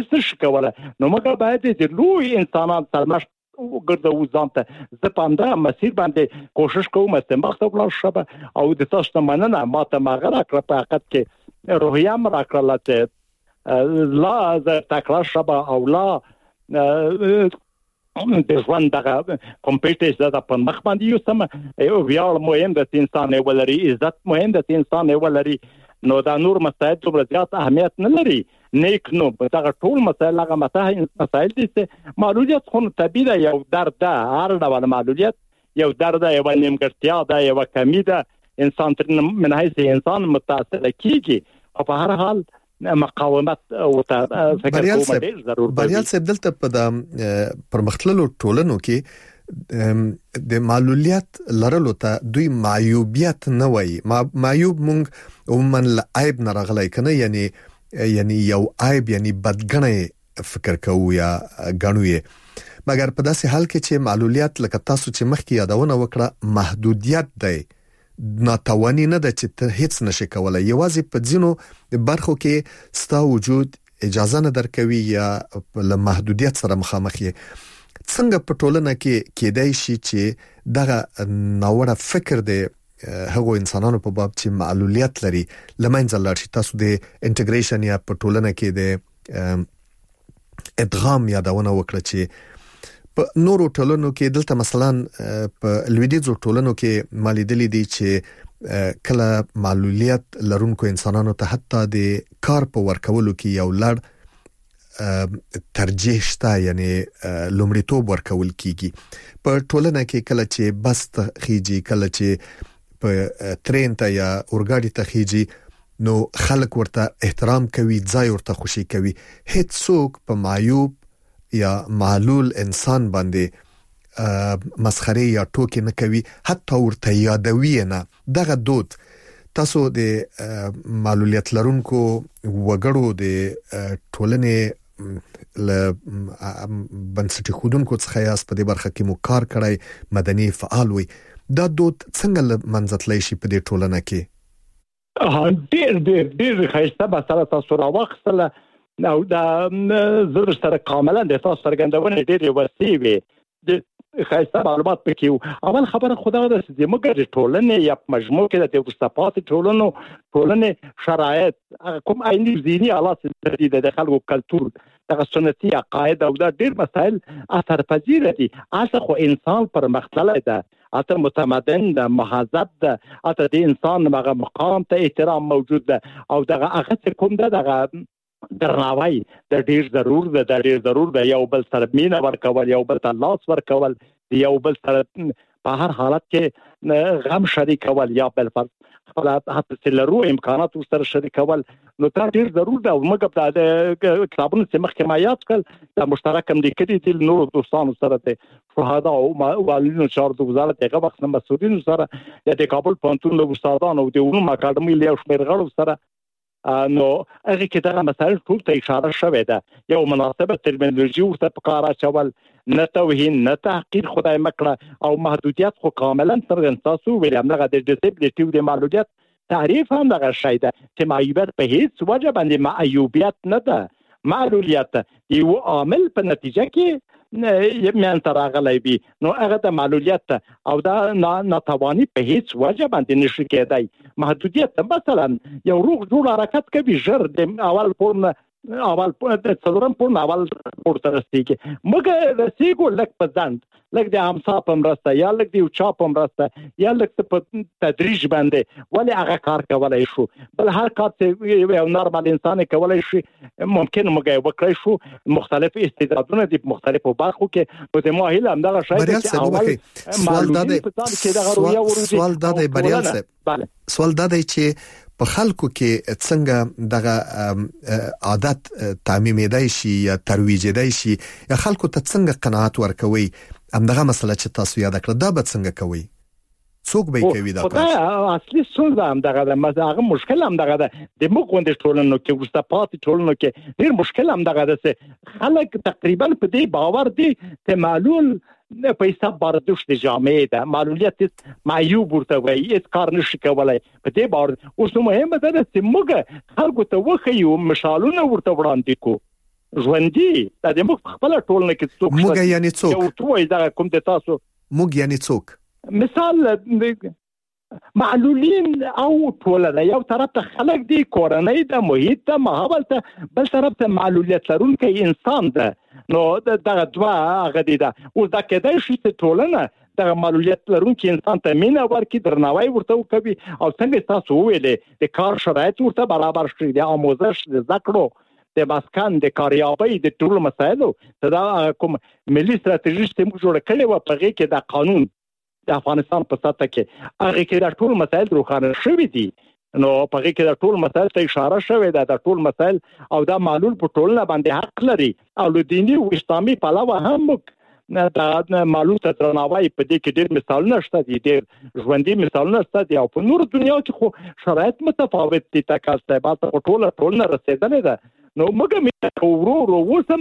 نو موږ باید د لوی انسانان سرمشت وګرځو ځان ته زه په همدا مسیر باندې کوشش کوم چې مخته ولاړ شم او د تاسو مننه ماته ماغره کړ په حقیقت کې روحیه مرا کړل چې لا ز تکرار شبا او لا د ژوند دغه کمپیټیشن د په مخ باندې یو سم یو ویاړ مهم د انسان ولري عزت مهم د انسان ولري نو دا نور مسایل دومره زیات اهمیت نه لري نیک نو دغه ټول مسایل هغه مسایل دي چې معلولیت خو طبيعي ده یو درد ده هر ډول معلولیت یو درد ده یو نیمګړتیا ده یو کمی ده انسان تر من حیث انسان متاثر کیږي او په هر حال مقاومت او فکر کوم ډیر ضروري بریال صاحب دلته په د پرمختللو ټولنو کې د معلولیت لرلو ته دوی معیوبیت نه وایي معیوب مونږ عموما عیب نه راغلی کنه یعنی یو عیب یعنی بدګنې فکر کوو یا غنوي مګر په داسې حال کې چې معلولیت لکه تاسو چې مخکې یادونه وکړه محدودیت دی ناتوانی نه ده چې ته هیڅ نشي کولای یوازې په ځینو برخو کې ستا وجود اجازه نه درکوي یا له محدودیت سره مخامخ یې څنګه په ټولنه کې کېدای شي چې دغه ناوړه فکر دی هغه انسانانو په باب چې معلولیت لري لمنځه لاړ شي تاسو د انټیګریشن یا په ټولنه کې د ادغام یادونه وکړه چې په نورو ټولنو کې دلته مثلا په لویدیځو ټولنو کې مالیدلې دي چې کله معلولیت لرونکو انسانانو ته حتی د کار په ورکولو کې یو لړ ترجیح شته یعنی لومړیتوب ورکول کیږي په ټولنه کې کله چې بس ته خيږي کله چې په ترين ته یا اورګاډي ته خيږي نو خلک ورته احترام کوي ځای ورته خوشي کوي هیڅ څوک په معیوب یا معلول انسان باندې مسخره یا ټوکی نه کوي حتی ورته یادوي نه دغه دود تاسو د معلولیت لرونکو وګړو د ټولنې ل بنسټي خودونکو څخه یاس په دې برخه کې مو کار کړی مدني فعال وي دا دود څنګه منځتلی شي په دې ټولنه کې ډېر خیسته به سره تاسو راوخصله نو دا زر سره کاملا د تاسو څرګندونه ډېر وسیع وي د خاصه معلومات پکې اول خبره خدای د دې موږ ټولنې یا مجموع کې د وسپات ټولنې شرایط کوم عیني ذهني حالات د خلکو کلتور د سنتي عقاید او د ډېر مسائل اثر پذیر دي اصل خو انسان پر مختلف ده اته متمدن ده، مهذب ده، اته د انسان هغه مقام ته احترام موجود ده او دغه هغه کوم ده دغه درناوی د ډیر ضرور ده یو بل سره مینه ورکول، یو بل ته لاس ورکول، یو بل سره په هر حالت کې غم شریکول یا بل فرض خپل حتی سلرو امکانات سره شریکول، نو دا ډیر ضرور ده. او موږ د کتابونو چې مخکې ما یاد کړل د مشترک هم لیکلي دي نور دوستانو سره ته شهدا او والدینو چارو د وزارت هغه وخت مسؤلینو سره د کابل پوهنتون له استادانو او د علوم اکاډمي له شمېر غړو سره نو هغه کې دا مسایل ټول ته اشاره شوې ده. یو مناسبه ترمینولوژي ورته پکاره چول، نه توهین نه تحقیر خدای مکړه او محدودیت خو کاملا څرګند تاسو ویل هم دغه د ډیسبلیټي د معلولیت تعریف هم دغه شی ده چې معیوبیت په هیڅ وجه باندې معیوبیت نه ده، معلولیت یو عامل په نتیجه کې یمن تراغلی بي، نو هغه د معلولیت او دا ناتوانی په هیڅ وجه باندې نشي کېدای. محدودیت مثلا یو روغ جوړ حرکت کوي ژر د اول پورن د څلورم پورن اول پورته رسیږي، موږ رسیږو لک په ځند لک د همسا په مرسته یا لک د یو چا په مرسته یا لک په تدریج باندې ولې هغه کار کولای شو. بل هر کار چې یو نورمال انسان کولای شي ممکن موږ وکړای شو. مختلف استعدادونه د مختلفو برخو کې نو د ماهیل هم دغه شی چې اول سوال دا دی بریال صاحب، سوال دا دی چې په خلکو کې څنګه دغه عادت تعمیمېدای شي یا ترویجېدای شي یا خلکو ته څنګه قناعت ورکوي، همدغه مسله چې تاسو یاد کړه دا به څنګه کوي، څوک به کوي دا کار؟ اصلي ستونزه هم دغه ده، هغه مشکل هم دغه ده. د موږ غونډې ټولنو کې ورسته پاتې ټولنو کې ډېر مشکل هم دغه ده چې خلک تقریبا په دې باور دي چې معلول په حساب باردوش د جامعې ده، معلولیت معیوب ورته وایي، هیڅ کار نشي کولای په دې باور. اوس مهمه ده چې موږ خلکو ته وښیو، مثالونه ورته وړاندې کو ژوندي د موږ خپل ټولنه کې څوک موږ یعنی څوک یو توي دا کوم د تاسو موږ یعنی څوک مثال معلولین او ټولنه یو طرف ته خلک دي، کورنۍ د محیط ته ماحول ته، بل طرف ته معلولیت لرونکي انسان ده. نو دغه دوا هغه دي ده. اوس دا کېدای شي چې ټولنه دغه معلولیت لرونکي انسان ته مینه ورکړي، درناوی ورته وکړي او څنګه تاسو ویلې د کار شرایط ورته برابر کړي، د آموزش د زده کړو د مسکن د کاریابۍ د ټول مسایلو دا کوم ملي ستراتیژي چې موږ جوړ کړې و په هغه کې د قانون د افغانستان په سطح کې هغه کې د ټول مسایل روښانه شوي دي. نو په هغه کې د ټول مسایل ته اشاره شوې ده، د ټول مسایل او دا معلول په ټولنه باندې حق لري او له دیني او اسلامي پلوه هم دا معلول ته درناوی په دې کې ډېر مثالونه شته دي، ډېر ژوندي مثالونه شته دي او په نور دنیا کې خو شرایط متفاوت دي. تاسو ته په ټولنه رسیدلې ده. نو موږ ورو وسم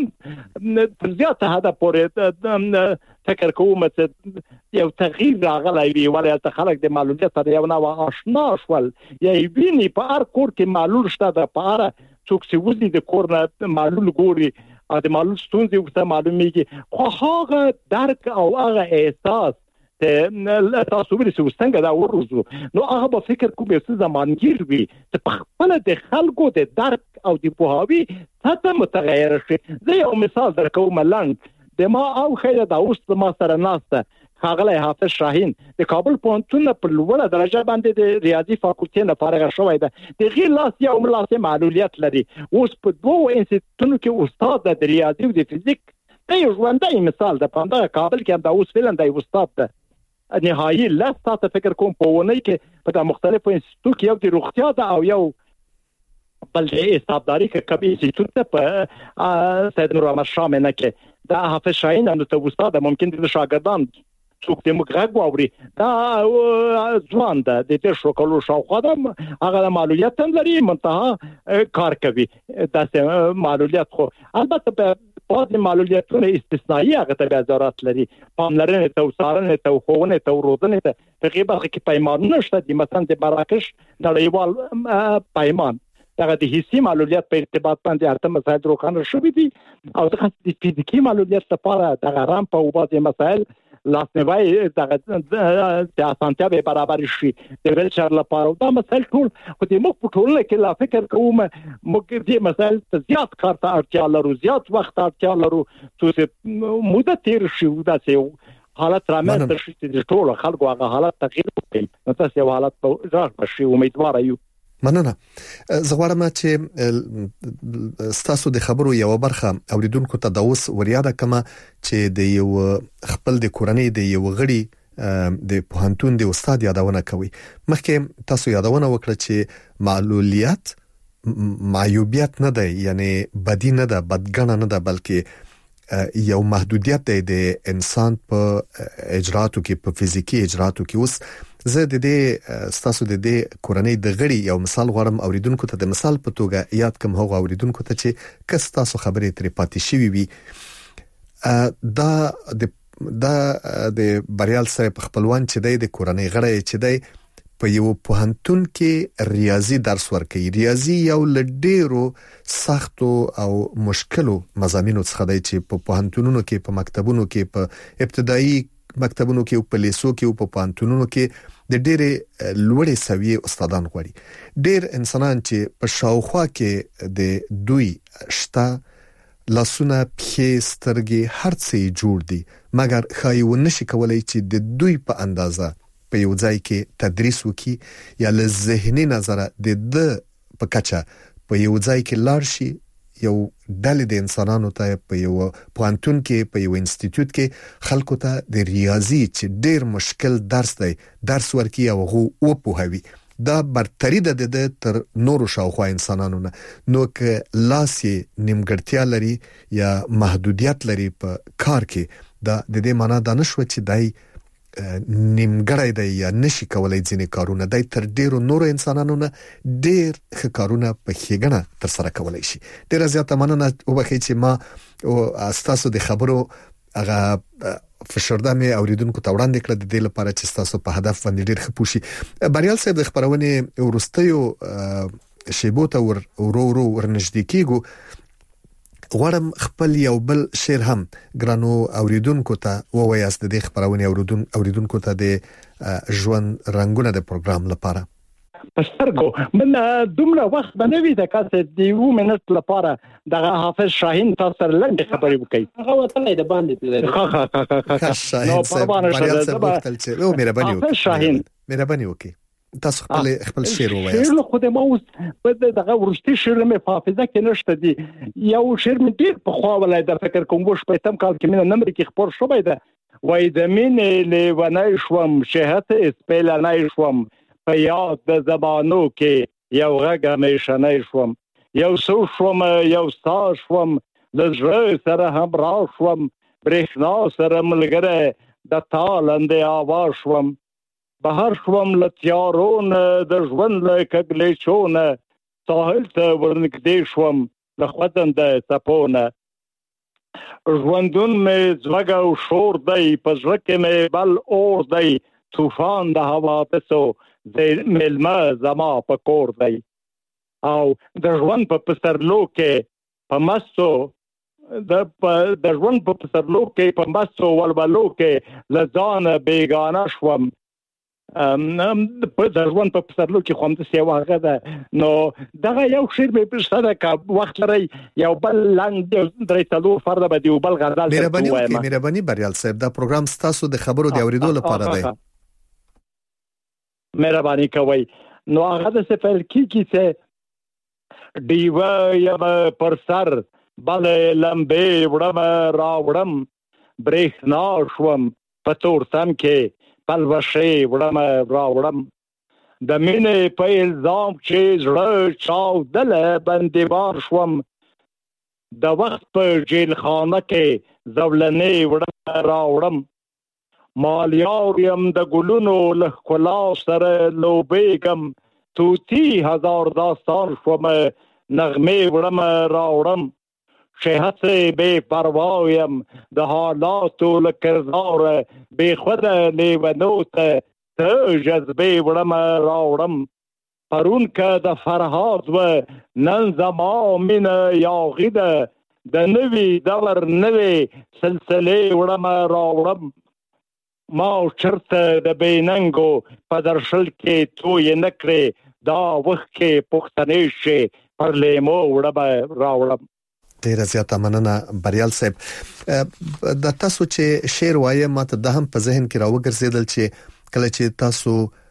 تر زیاته هدا پورې فکر کوم چې یو تغییر راغلی وي، ولې ته خلک د معلولیت سره یو نوع آشنا شول یا ویني په هر کور کې معلول شته، د پاره څوک چې وځي د کور نه معلول ګوري او د معلول ستونزې ورته معلومیږي، خو هغه درک او هغه احساس ته تاسو ورسې څنګه دا ورزو. نو هغه په فکر کوم څه زمانګیر وي چې په خپل د خلکو د درک او د پوهاوي سطح متغیر شي. زه یو مثال درکوم لاند د ما او خیره دا اوس ما سره ناسته ښاغلی حافظ شاهین د کابل پوهنتون په لوړه درجه باندې د ریاضي فاکولټي نه فارغ شوی ده، د غیر لاس یو ملاسه معلولیت لري، اوس په دوه انسټیټونو کې استاد د ریاضي او د فزیک. دا یو ژوندی مثال ده. په همدغه کابل کې هم دا اوس فعلا د استاد ده. نهایي لاس تاسو فکر کوم په ونی کې په مختلفو انسټیټوټ کې یو د روغتیا ده او یو بل د حسابداري کې کبي انسټیټوټ په سید نور احمد شاه نه کې دا حافظ شاهین نو ته استاد ممکن د شاګردان څوک د مغرب واوري دا ځوان ده د تیر شو کولو شاوخوا ده، هغه معلولیت هم لري، منتها کار کوي. دا معلولیت خو البته په بعض معلولیتونه استثنایی هغه ته ضرورت لري، پاملرنه ته وسارنه ته خوونه ته روزنه ته په غیبه کې پیمانونه شته دي. مثلا د مراکش نړیوال پیمان دغه د حسي معلولیت په ارتباط باندې اته مسایل روښانه شوي دي او د فزیکي معلولیت لپاره دغه رامپ او بعض مسایل لاسنیوي د اسانتیا به برابر شي د ویلچر لپاره. دا مسایل ټول خو د موږ په ټولنه کې لا فکر کوم موږ دې مسایل ته زیات کار ته اړتیا لرو، زیات وخت اړتیا لرو چې موده تیر شي دا چې حالت رامنځته شي چې ټول خلکو هغه حالت تغییر وکړي نو تاسو یو حالت په راشي امیدوار یو. مننه. زغوارم چې ستاسو د خبرو یو برخه اوریدونکو ته د اوس وریاده کما چې د یو خپل د کورنۍ د یو غړي د پوهنتون د استاد یادونه کوي. مخکې تاسو یادونه وکړه چې معلولیت معیوبیت نه ده، یعنی بدی نه ده، بدګنه نه ده، بلکې یو محدودیت دی د انسان په اجراتو کې، په فزیکی اجراتو کې. اوس زه د دې ستاسو د دې کورنۍ د غړي یو مثال غواړم اوریدونکو ته د مثال په توګه یاد کوم هغه اوریدونکو ته چې کس تاسو خبرې ترې پاتې شوي وي. دا د بریال صاحب خپلوان چې دی د کورنۍ غړي چې دی په یو پوهنتون کې ریاضي درس ورکوي. ریاضي یو لډیرو سختو او مشکلو مضامینو څخه دی چې په پوهنتونونو کې، په مکتبونو کې، په ابتدایي مکتبونو کې او په لیسو کې او په پوهنتونونو کې د ډېرې لوړې سویې استادان غواړي. ډېر انسانان چې په شاوخوا کې د دوی شته، لاسونه، پښې، سترګې، هر څه جوړ دي، مګر خای و نشي کولای چې د دوی په اندازه په یو ځای کې تدریس وکي یا له ذهني نظره د په کچه په یو ځای کې لاړ شي. یو ډلې د انسانانو ته په یو پوهنتون کې، په یو انسټیټیوټ کې خلکو ته د ریاضي چې ډېر مشکل درس دی درس ورکي او هغه وپوهوي. دا برتری د تر نورو شاوخوا انسانانو نه. نو که لاس یې نیمګړتیا لري یا محدودیت لري په کار کې، دا د دې معنی دا نشو چې دای نیمګړی دی یا نشي کولای ځینې کارونه دی تر ډیرو نورو انسانانو نه ډیر ښه کارونه په ښېګڼه تر سره کولای شي. ډیره زیاته مننه وبخښئ چې ما ستاسو د خبرو هغه فشرده مې اوریدونکو ته وړاندې کړه د دې لپاره چې تاسو په هدف باندې ډیر ښه پوښي. بریال صاحب د خبرونې ورستیو شیبو ته ورو ورنږدې کیږو. غواړم خپل یو بل شعر هم ګرانو اوریدونکو ته ووایاست د دې خبرونې اوریدونکو ته د ژوند رنگونه د پروګرام لپاره. پسترګو من دومره وخت باندې د کاسه دی 2 منټ لپاره د حافظ شاهین تاسو لنډه خبرې وکړي. هغه وته د باندې شاهین صاحب بریال صاحب وکتل چې او مهرباني وکړي تاسو خپل شعر ووایاست. شعر خو د ما اوس په دغه ورستي شعر مې په حافظه کې نشته دي. یو شعر مې ډیر په خوا ولای د فکر کوم وش په تم کال کې مې نمبر کې خبر شوی ده. وای د مینې لیونای شوم شهت اسپیلنای شوم په یاد د زمانو کې یو غږ مې شنای شوم یو سو شوم یو سا شوم د زړه سره هم را شوم برېښنا سره ملګری د تالند اواز شوم بهر شوم لتیارون د ژوند له کګلیچونه ساحل ته ورنږدې شوم له خوځند څپونه ژوندون مې زړګ او شور دی په زړه کې مې بل اور دی طوفان د حوادثو د ملما زما په کور دی او د ژوند په پسرلو کې په مستو د ژوند په پسرلو کې په مستو ولولو کې لزان بیگانه شوم په ژوند په پسرلو کې خوند سی واغه ده. نو دغه یو شعر به په ساده کا وخت لري یو بل لاند درې تلو فرد به دی بل غزل مهرباني بریال صاحب دا پروګرام ستاسو د خبرو د اوریدو لپاره دی. مهرباني کوي. نو هغه د سفر کې څه دیوا یا پر سر بل لمبه وړم راوړم برېښنا شوم په تور سم کې پلوشې وړم راوړم د مینې په الزام چې زړه چاودل بندیوان شوم د وخت په جیل خانه کې زولنې وړم راوړم مالیار یم د ګلونو له ښکلا سره لوبېږم توتی هزار داستان شوم نغمې وړم راوړم شهت بے پروایم د حالاتو لکردار بے خود لیونو ته جذبه وړم راوړم پرون که د فرهاد و نن زما مینه یاغیده د نوی دور نوی سلسله وړم راوړم ما چرته د بیننګو په درشل کې توی نکړې دا وخت کې پښتنې شي پر لیمو وړم راوړم. ډیره زیاته مننه بریال صاحب. د تاسو چې شعر وایي ماته د هم په ذهن کې راوګرځیدل چې کله چې تاسو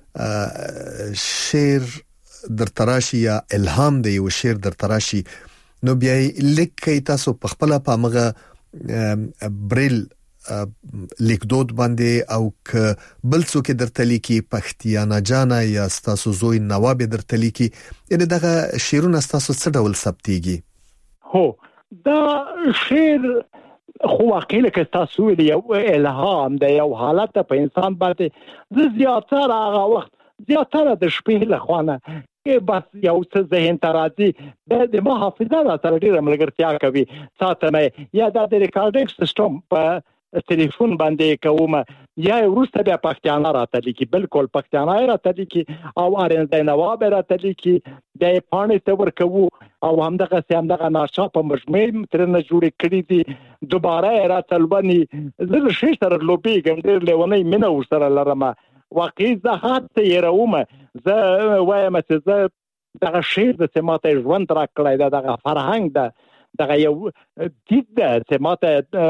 شعر در تراشی یا الهام دی او شعر در تراشی نو بیا لیکي تاسو په خپل پامغه بریل لیکدود باندې او ک بل څوک درته لیکي پښتیانا جانا یا تاسو زوی نواب درته لیکي یعنی دغه شعرونه تاسو څه ډول ثبتيږي؟ هو دا شعر خو واقعي لکه تاسو ویل یو الهام دی یو حالت په انسان باندې زیاتره هغه وخت زیاتره د شپې له خوانه بس یو څه ذهن ترازی د محافظه سره ډیره ملګرتیا کوي ساتنه یا د ریکارډینګ سیستم په ټلیفون باندې کومه یا ورسته بیا پښتانه راته لیکي بالکل پښتانه راته لیکي او ارنده نواب راته لیکي د پانی تور کوو او همدغه ناشا په مجموعه ترنه جوړ کړی دي دوباره راته لبني زه شي سره لوبي ګندر لونی منه ورسره لرمه واقعي زهات یې راومه زه وایم چې زه دغه شعر د سماته ژوند را کړی دغه فرهنګ دغه یو دید د سماته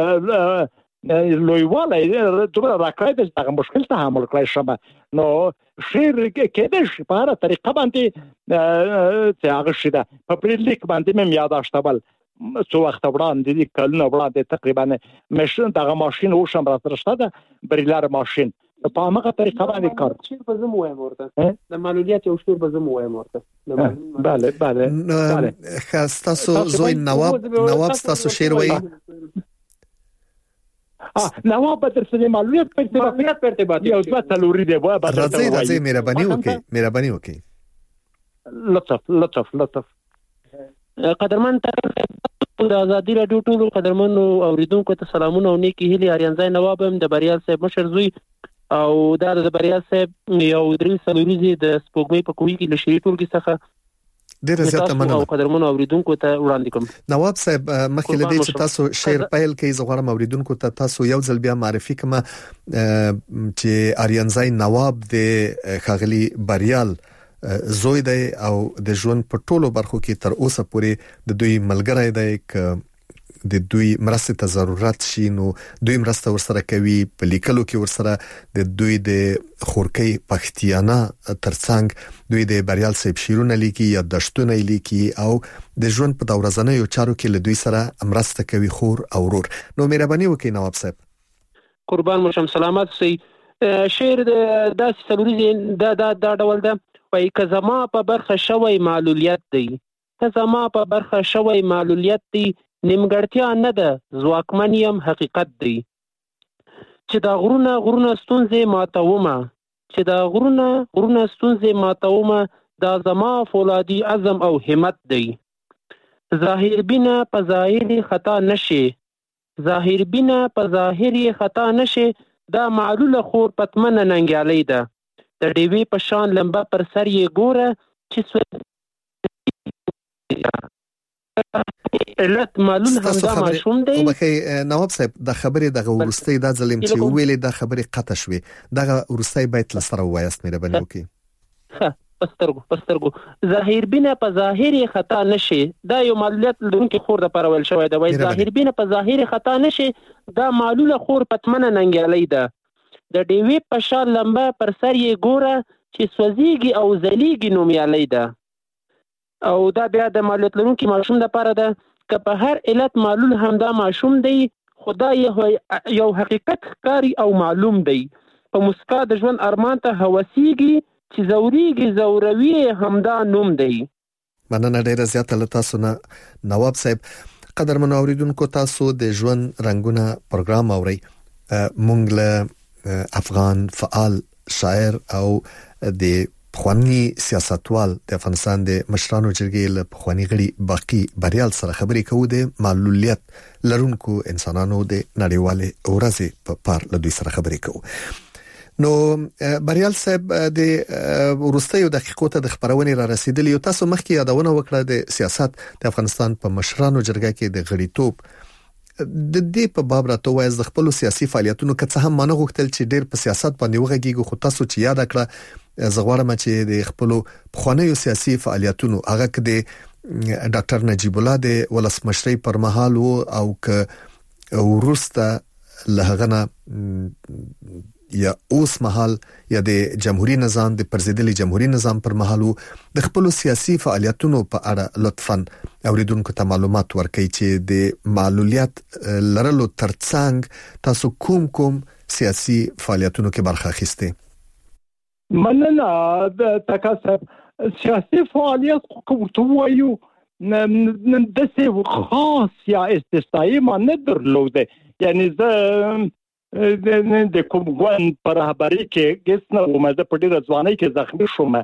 لویواله دوباره راکړی دغه مشکل ته حمل کړی شمه نو شعر کېده شي په هر طریقه باندې چې هغه شي ده په پریلیک باندې مې یاداشتبل څو وخت وړاندې کلونه وړاندې تقریبا ماشین دغه ماشین او شم راځرشته ده بریلار ماشین په هغه طریقه باندې کار شعر په زمو وایم ورته د معلولیت او شعر په زمو وایم ورته bale تاسو زوی نواب تاسو شعر وایي نواب بدر سره معلولیت په ارتباط یو څه تلوري دی راځي مهرباني وکي لطف قدرمن د ازادي رادیو ټولو قدرمنو اوریدونکو ته سلامونه او نیکی هیلې اریانځای نواب هم د بریال صاحب مشر زوی او د بریال صاحب یو درې سلوریزي د سپوږمۍ په کوی کې له شری ټولګي څخه ډیر زیاته مننه او قدرمنو اوریدونکو ته وړاندې کوم. نواب صاحب مخکې لدی چې تاسو شعر پیل کوي زه غواړم اوریدونکو ته تاسو یو ځل بیا معرفي کړم چې اریانځای نواب د خاغلی بریال زوی دی او د ژوند په ټولو برخو کې تر اوسه پورې د دوی ملګری دی ک د دوی مرسته ته ضرورت شي نو دوی مرسته ورسره کوي په لیکلو کې ورسره د دوی د خورکۍ پښتیانا ترڅنګ دوی د بریال صاحب شیرونه لیکي یا دشتونه لیکي او د ژوند په دورځنیو چارو کې له دوی سره مرسته کوي خور او ورور. نو مهرباني وکړئ نواب صاحب. قربان مشم سلامات سي. شعر د داسې سلوریزي دا ډول ده وای که زما په برخه شوی معلولیت دی نیمګړتیا نه ده ځواکمن یم حقیقت دی چې دا غرونه ستونزې ماتومه دا زما فولادي عزم او همت دی ظاهر بینه په ظاهر خطا نشي دا معلوله خور پتمنه ننګیالۍ ده د ډیوی په شان لمبه پر سر یې ګوره چې علت معلوم همدا ماشوم دی. نواب صاحب د خبرې د ورستۍ د ظلم چې ویلې د خبرې قطع شوې دغه ورستۍ باید لسره وایست مهرباني وکړئ. پسترګو ظاهر بینه په ظاهر خطا نشي دا یو معلولیت لرونکي خور د پرول شوی دا وای ظاهر بینه په ظاهر خطا نشي دا معلوله خور پتمنه ننګیالۍ ده د ډیوی په شان لمبه پر سر یې ګوره چې سوځيږي او ځلیږي نومیالۍ ده او دا بیا د معلولیت لرونکي ماشوم د پاره ده که په هر علت معلول همدا ماشوم دی خدای یو حقیقت ښکاري او معلوم دی په مسکا د ژوند ارمان ته هوسیږي چې زوروي همدا نوم دی. مننه ډیره زیاته له تاسو نه نواب صاحب. قدرمن اوریدونکو تاسو د ژوند رنگونه پروګرام اورئ. مونږ له افغان فعال شاعر او د پخوانی سیاستوال د افغانستان د مشرانو جرګې له پخوانی غړي باقی بریال سره خبرې کوو د معلولیت لرونکو انسانانو د نړیوالې ورځې په پار له دوی سره خبرې کوو. نو بریال صاحب د ورستیو دقیقو ته د خبرونې را رسیدلی او تاسو مخکې یادونه وکړه د سیاست د افغانستان په مشرانو جرګه کې د غړیتوب د دې په باب راته وایي د خپل سیاسي فعالیتونو که څه هم مانه غوښتل چې ډېر په سیاست باندې وغږیږي خو تاسو چې یاد کړه زغوارم چې د خپل پخوانیو سیاسي فعالیتونو هغه کې ډاکټر نجیب الله د ولسمشرۍ پر مهال او ک ورسته لهغنه یا اوس مهال یا د جمهوریت نظام د پرزیدلي جمهوریت نظام پر مهال د خپل سیاسي فعالیتونو په اړه لطفاً اوریدونکو ته معلومات ورکړئ چې د معلولیت لرلو ترڅنګ تاسو کوم سیاسي فعالیتونو کې برخه اخیسته. مننه د تکاسب سیاسي فعالیت کوم وایو د څه خاص یا استثنایی ما نه درلوده، یعنی د کوم ګوند پر خبري کې ګسنه ومزه په ډیره ځواني کې زخمی شوم.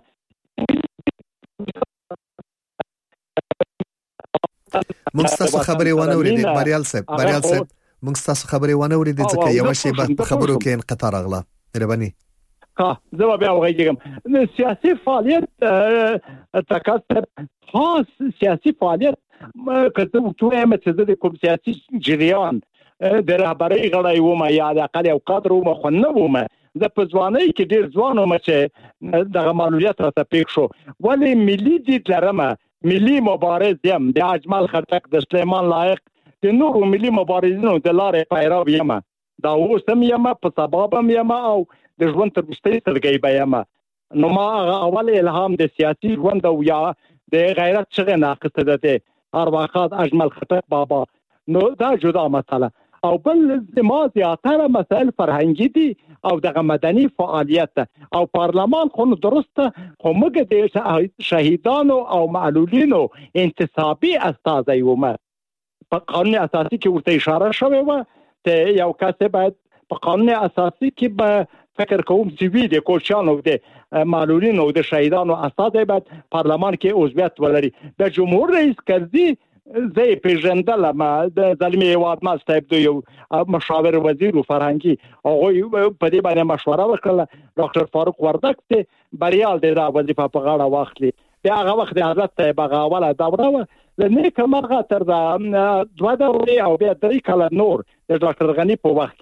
موږ تاسو خبرې ونه اوریدې بریال صاحب موږ تاسو خبرې ونه اوریدې ځکه یو شی په خبرو کې انقطاع راغله. مهرباني زه بیا وغږیږم. سیاسي فعالیت تکاسب خاص سیاسي فعالیت کته توه مته د کوم سیاسي جریان د رهبرۍ غړی ومه یا د اقل یو قدر ومه خو نه ومه. زه په ځوانۍ کې ډیر ځوان ومه چې دغه معلولیت راته پیښ شو. ولی ملي دید لرمه، ملي مبارز یم، د اجمل خټک، د سلیمان لایق، د نورو ملي مبارزینو د لارې پیرو یم. دا اوسم یم، په سبب یم او د ژوند تر وروستۍ سرګۍ به یم. نو ما اول الهام د سیاسي ژوند او یا د غیرت څخه ناقصه ده ارواخات اجمل خټک بابا. نو دا جدا مسله. او بل ما زیاتره مسائل فرهنګي دي او دغه مدني فعالیت او پارلمان خو درسته، خو موږ د شهیدانو او معلولینو انتصابي استازي ومه. په قانون اساسي کې ورته اشاره شوې و ته یو کس باید په قانون اساسي کې به فکر کوم سیوی د کوچانو د معلولینو او د شهیدانو استازي باید پارلمان کې عضویت ولري. د جمهور رئیس کرزي زه پیژندل ما د ظلمي هواد ما صاحب د یو مشاور وزیر فرهنګي هغه په دې باندې مشوره وکړه. ډاکټر فاروق وردک ته بریال د وظیفه په غاړه واخلي. بیا هغه وخت د حضرت صاحب غاوله دوره و لنیک مرغه تر دا 2 دورې او بیا 3 کال نور د ډاکټر غنی په وخت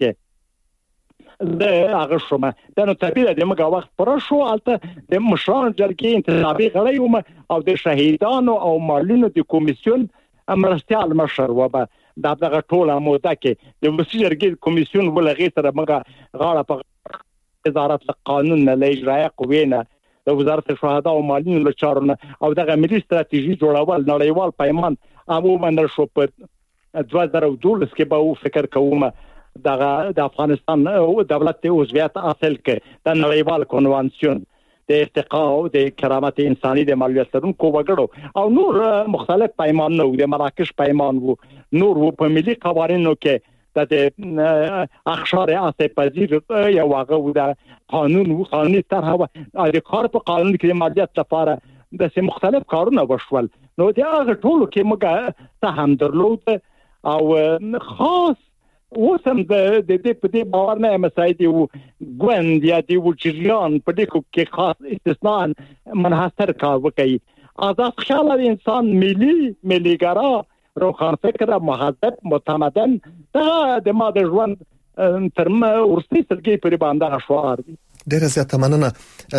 کې د هغه شومه د نو طبيعه د موږ وخت پر شو البته د مشران جرګې انتخابي غړي او د شهیدانو او معلولینو د کمیسیون امرستیال مشر و به دغه ټوله موده کې د وسیله جرګې کمیسیون ولغې سره موږ غاړه په وزارت قانون نه اجرایه قوینه د وزارت شهدا او معلولینو له چارو او دغه ملي ستراتیژي جوړول نړیوال پیمان عموما شو په 2012 کې به فکر کوم دغه د افغانستان دولت عضویت حاصل کړ د نړیوال کنوانسیون د ارتقاء او د کرامت انساني د معلولیت لرونکو وګړو او نور مختلف پیمانونه د مراکش پیمان وو نور وو په ملي قوانینو کې د اخشار اساس پذیر یو واغه د قانوني طرحه د کار په قانون کې معلولیت لپاره د مختلف کارونه وشول. نو دا هغه ټول کې موږ ته هم درلود او خاص اوسم د دې په دې باور نه مسایدي او ګوند یا دی وجریان په دې کې خاص استثناء منحصر کار وکړي. آزاد خیال انسان مليګرا روخان فکر مهذب متمدن دا د ماده ژوند ترمه ورستي سلګي پر باندې شوار دي. ډیره زیاته مننه.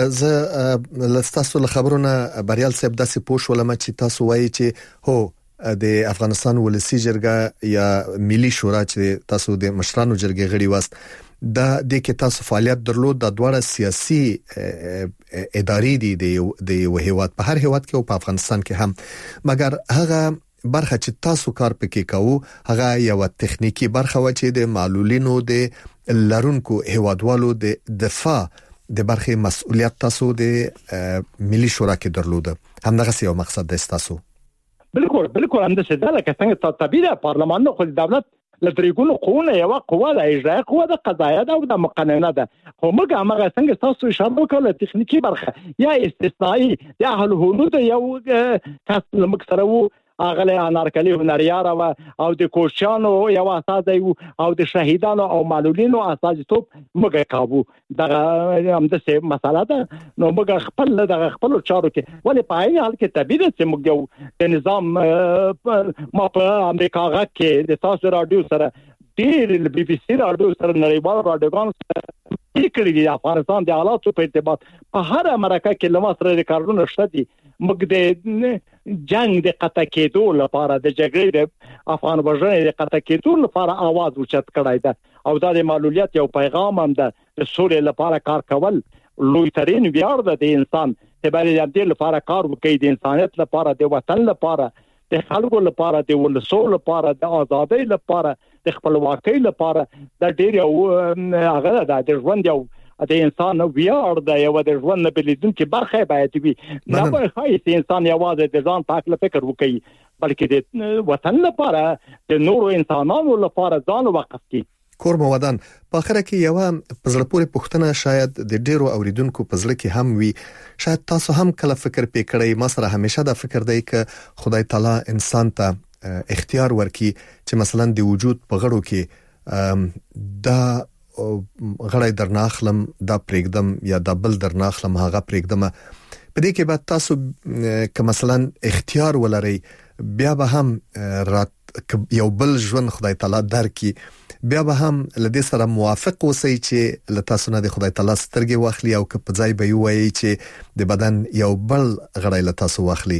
زه لستاسو له خبرونه بریال صاحب داسې پوښ ولم چې تاسو وایي چې هو د افغانستان ولسی جرګه یا ملي شورا چې تاسو د مشرانو جرګې غړي واست دا د کې تاسو فعالیت درلود د دوړه سیاسي اداري دي د هیواد په هر هیواد کې او په افغانستان کې هم مګر هغه برخه چې تاسو کار پکې کوو هغه یو تخنیکی برخه و چې د معلولینو د لرونکو هیوادوالو د دفاع د برخه مسؤلیت تاسو د ملي شورا کې درلود. هم دغه یو مقصد د تاسو بالکل هم د څه ده لکه څنګه طبيعي پارلمان خو د دولت لتريګونو قوه یو قوه د اجرا قوه د قضایه او د مقننه ده. خو موږ هغه څنګه تاسو اشاره وکړه تخنیکی برخه یا استثنایی د اهل حدود یو کس موږ سره وو اغله انارکلی هنریار او د کوچانو یو اساس او د شهیدانو او معلولینو اساس توپ موږ کاوه دغه هم د څه مساله ده. نو موږ خپل چارو کې ولې پای حال کې طبيعي چې موږ د نظام ما په امریکا غا کې د تاسو رادیو سره ډیر بي بي سي رادیو سره نړیوال رادیوګان کړي دي. افغانستان د حالاتو په ارتباط په هر امریکا کې لمه سره ریکارډونه شته دي. موږ د جنگ د قطع کېدو لپاره د جګړې د افغان وژنې د قطع کېدو لپاره आवाज اوچت کړای ده او دا د معلولیت یو پیغام هم ده د سولې لپاره کار کول لوی ترين ویاړ ده د انسان ته باندې د لپاره کار وکړي د انسانیت لپاره د وطن لپاره د خلکو لپاره د ولسو لپاره د ازادۍ لپاره د خپلواکۍ لپاره د ډېر هغه د ژوند یو د انسان ویاړ د یو د ژوند بلیدونکو برخه باید وي نه به خاص انسان یوازې د ځان په اړه فکر وکړي بلکې د وطن لپاره د نورو انسانانو لپاره ځان وقف کړي کور مودان په اخر کې یو پزړه پورې پښتنه شاید د ډیرو اوریدونکو پزړه کې هم وي شاید تاسو هم کله فکر پکړی ما سره همیشه دا فکر دی ک خدای تعالی انسان ته اختیار ورکي چې مثلا د وجود په غړو کې دا غړی درناخلم دا پرېګدم یا دا بل درناخلم هغه پرېګدم په دې کې بعد تاسو ک مثلا اختیار ولري بیا به هم یو بل ژوند خدای تعالی درکې بیا به هم لدې سره موافق اوسئ چې لتاسو نه د خدای تعالی سترګې واخلي او که په ځای به وایي چې د بدن یو بل غړی لتاسو واخلي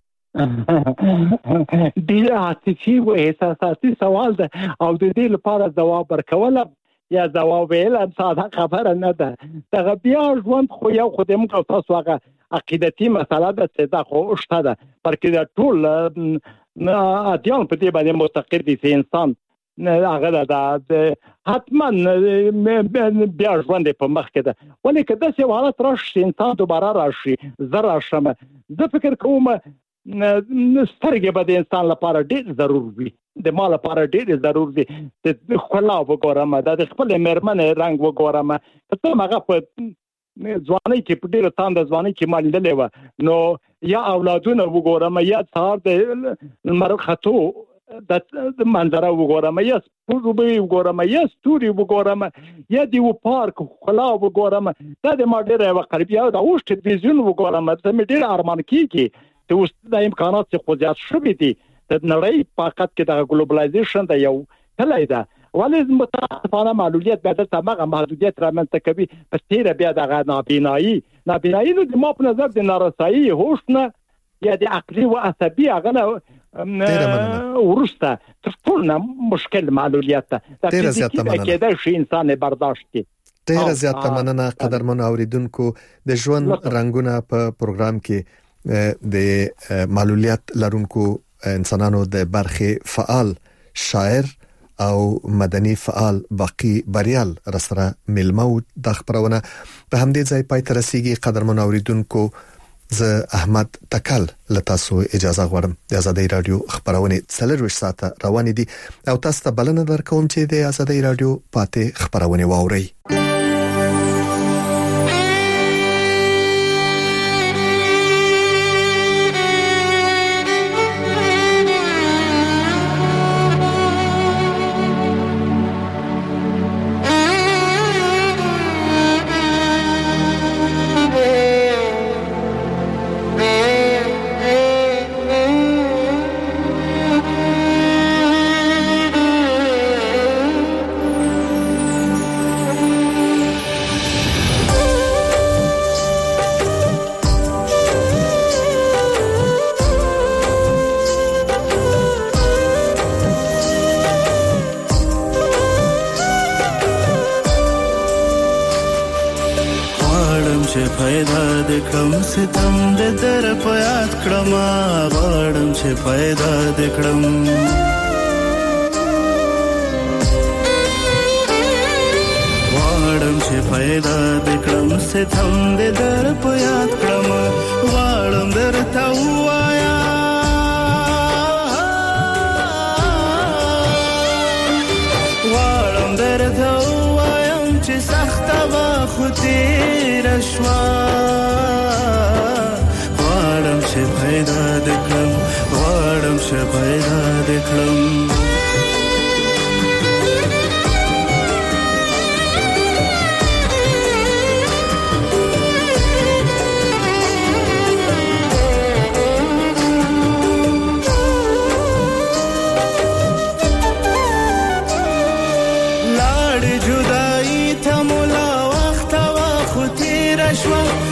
ډیر عاطفي او احساساتي سوال ده او د دې لپاره ځواب ورکول یا ځواب ویل ساده خبره نه ده دا بیا ژوند خو یو خدای موږ تاسو هغه عقیدتي مسله ده چې دا خو شته ده پرکې دا ټول ادیان په دې باندې معتقد دي چې انسان هغه دا حتما بیا ژوند په مخ کې ده ولې کله چې حالت راشي انسان دوباره راشي زرا شمه زه فکر کوم سترګې به د انسان لپاره ډېر ضروري وي د مال لپاره ډېر ضروري دي د خلا وګورم د خپل مرمنه رنگ وګورم ته هغه په ځواني کې په ډېر تاند ځواني کې مالدلې و نو یا اولادونه وګورم یا څار د مرخته د منظره وګورم یا سپوږمۍ وګورم یا ستوري وګورم یا د پارک خلا وګورم دا د ما ډېر وقرب یا د اوس تلویزیون وګورم دا مې ډېر ارمان کیږي ته اوس د امکانات څخه زیات شوي دي د نړۍ په حقیقت کې د ګلوبلایزیشن د یو تلای ده ولې متاسفانه معلولیت به د تمغه محدودیت رامنځته کوي په تیر بیا د نابینایی نو د ما په نظر د نارسایی هوش نه یا د عقلي او عصبي هغه ورسته تر ټولو مشکل معلولیت ده ډیر زیاته مننه کېدای شي انسان برداشت کړي ډیر زیاته مننه قدرمن اوریدونکو د ژوند رنگونه په پروګرام کې د معلولیت لرونکو انسانانو د برخه فعال شاعر او مدني فعال باقی بریال رسره ملمو د خبرونه په همدې ځای پای تر رسیدي قدرمن اوریدونکو زه احمد تکل لتاسو اجازه غواړم د آزادۍ رادیو خبرونه 3 ساعته روان دي او تاسو ته بلنه درکوم چې د آزادۍ رادیو پاتې خبرونه واورئ ستم د در په یاد کړم غواړم چې پیدا د کړم غواړم چې پیدا د کړم ستم د در په یاد کړم غواړم درته وایا غواړم درته وایم چې سخته وا خو تیر شوا چې پیدا دکړم غواړم چې پیدا دکړم لاړ جدائی ته مولا وخت وا خو تیر شوا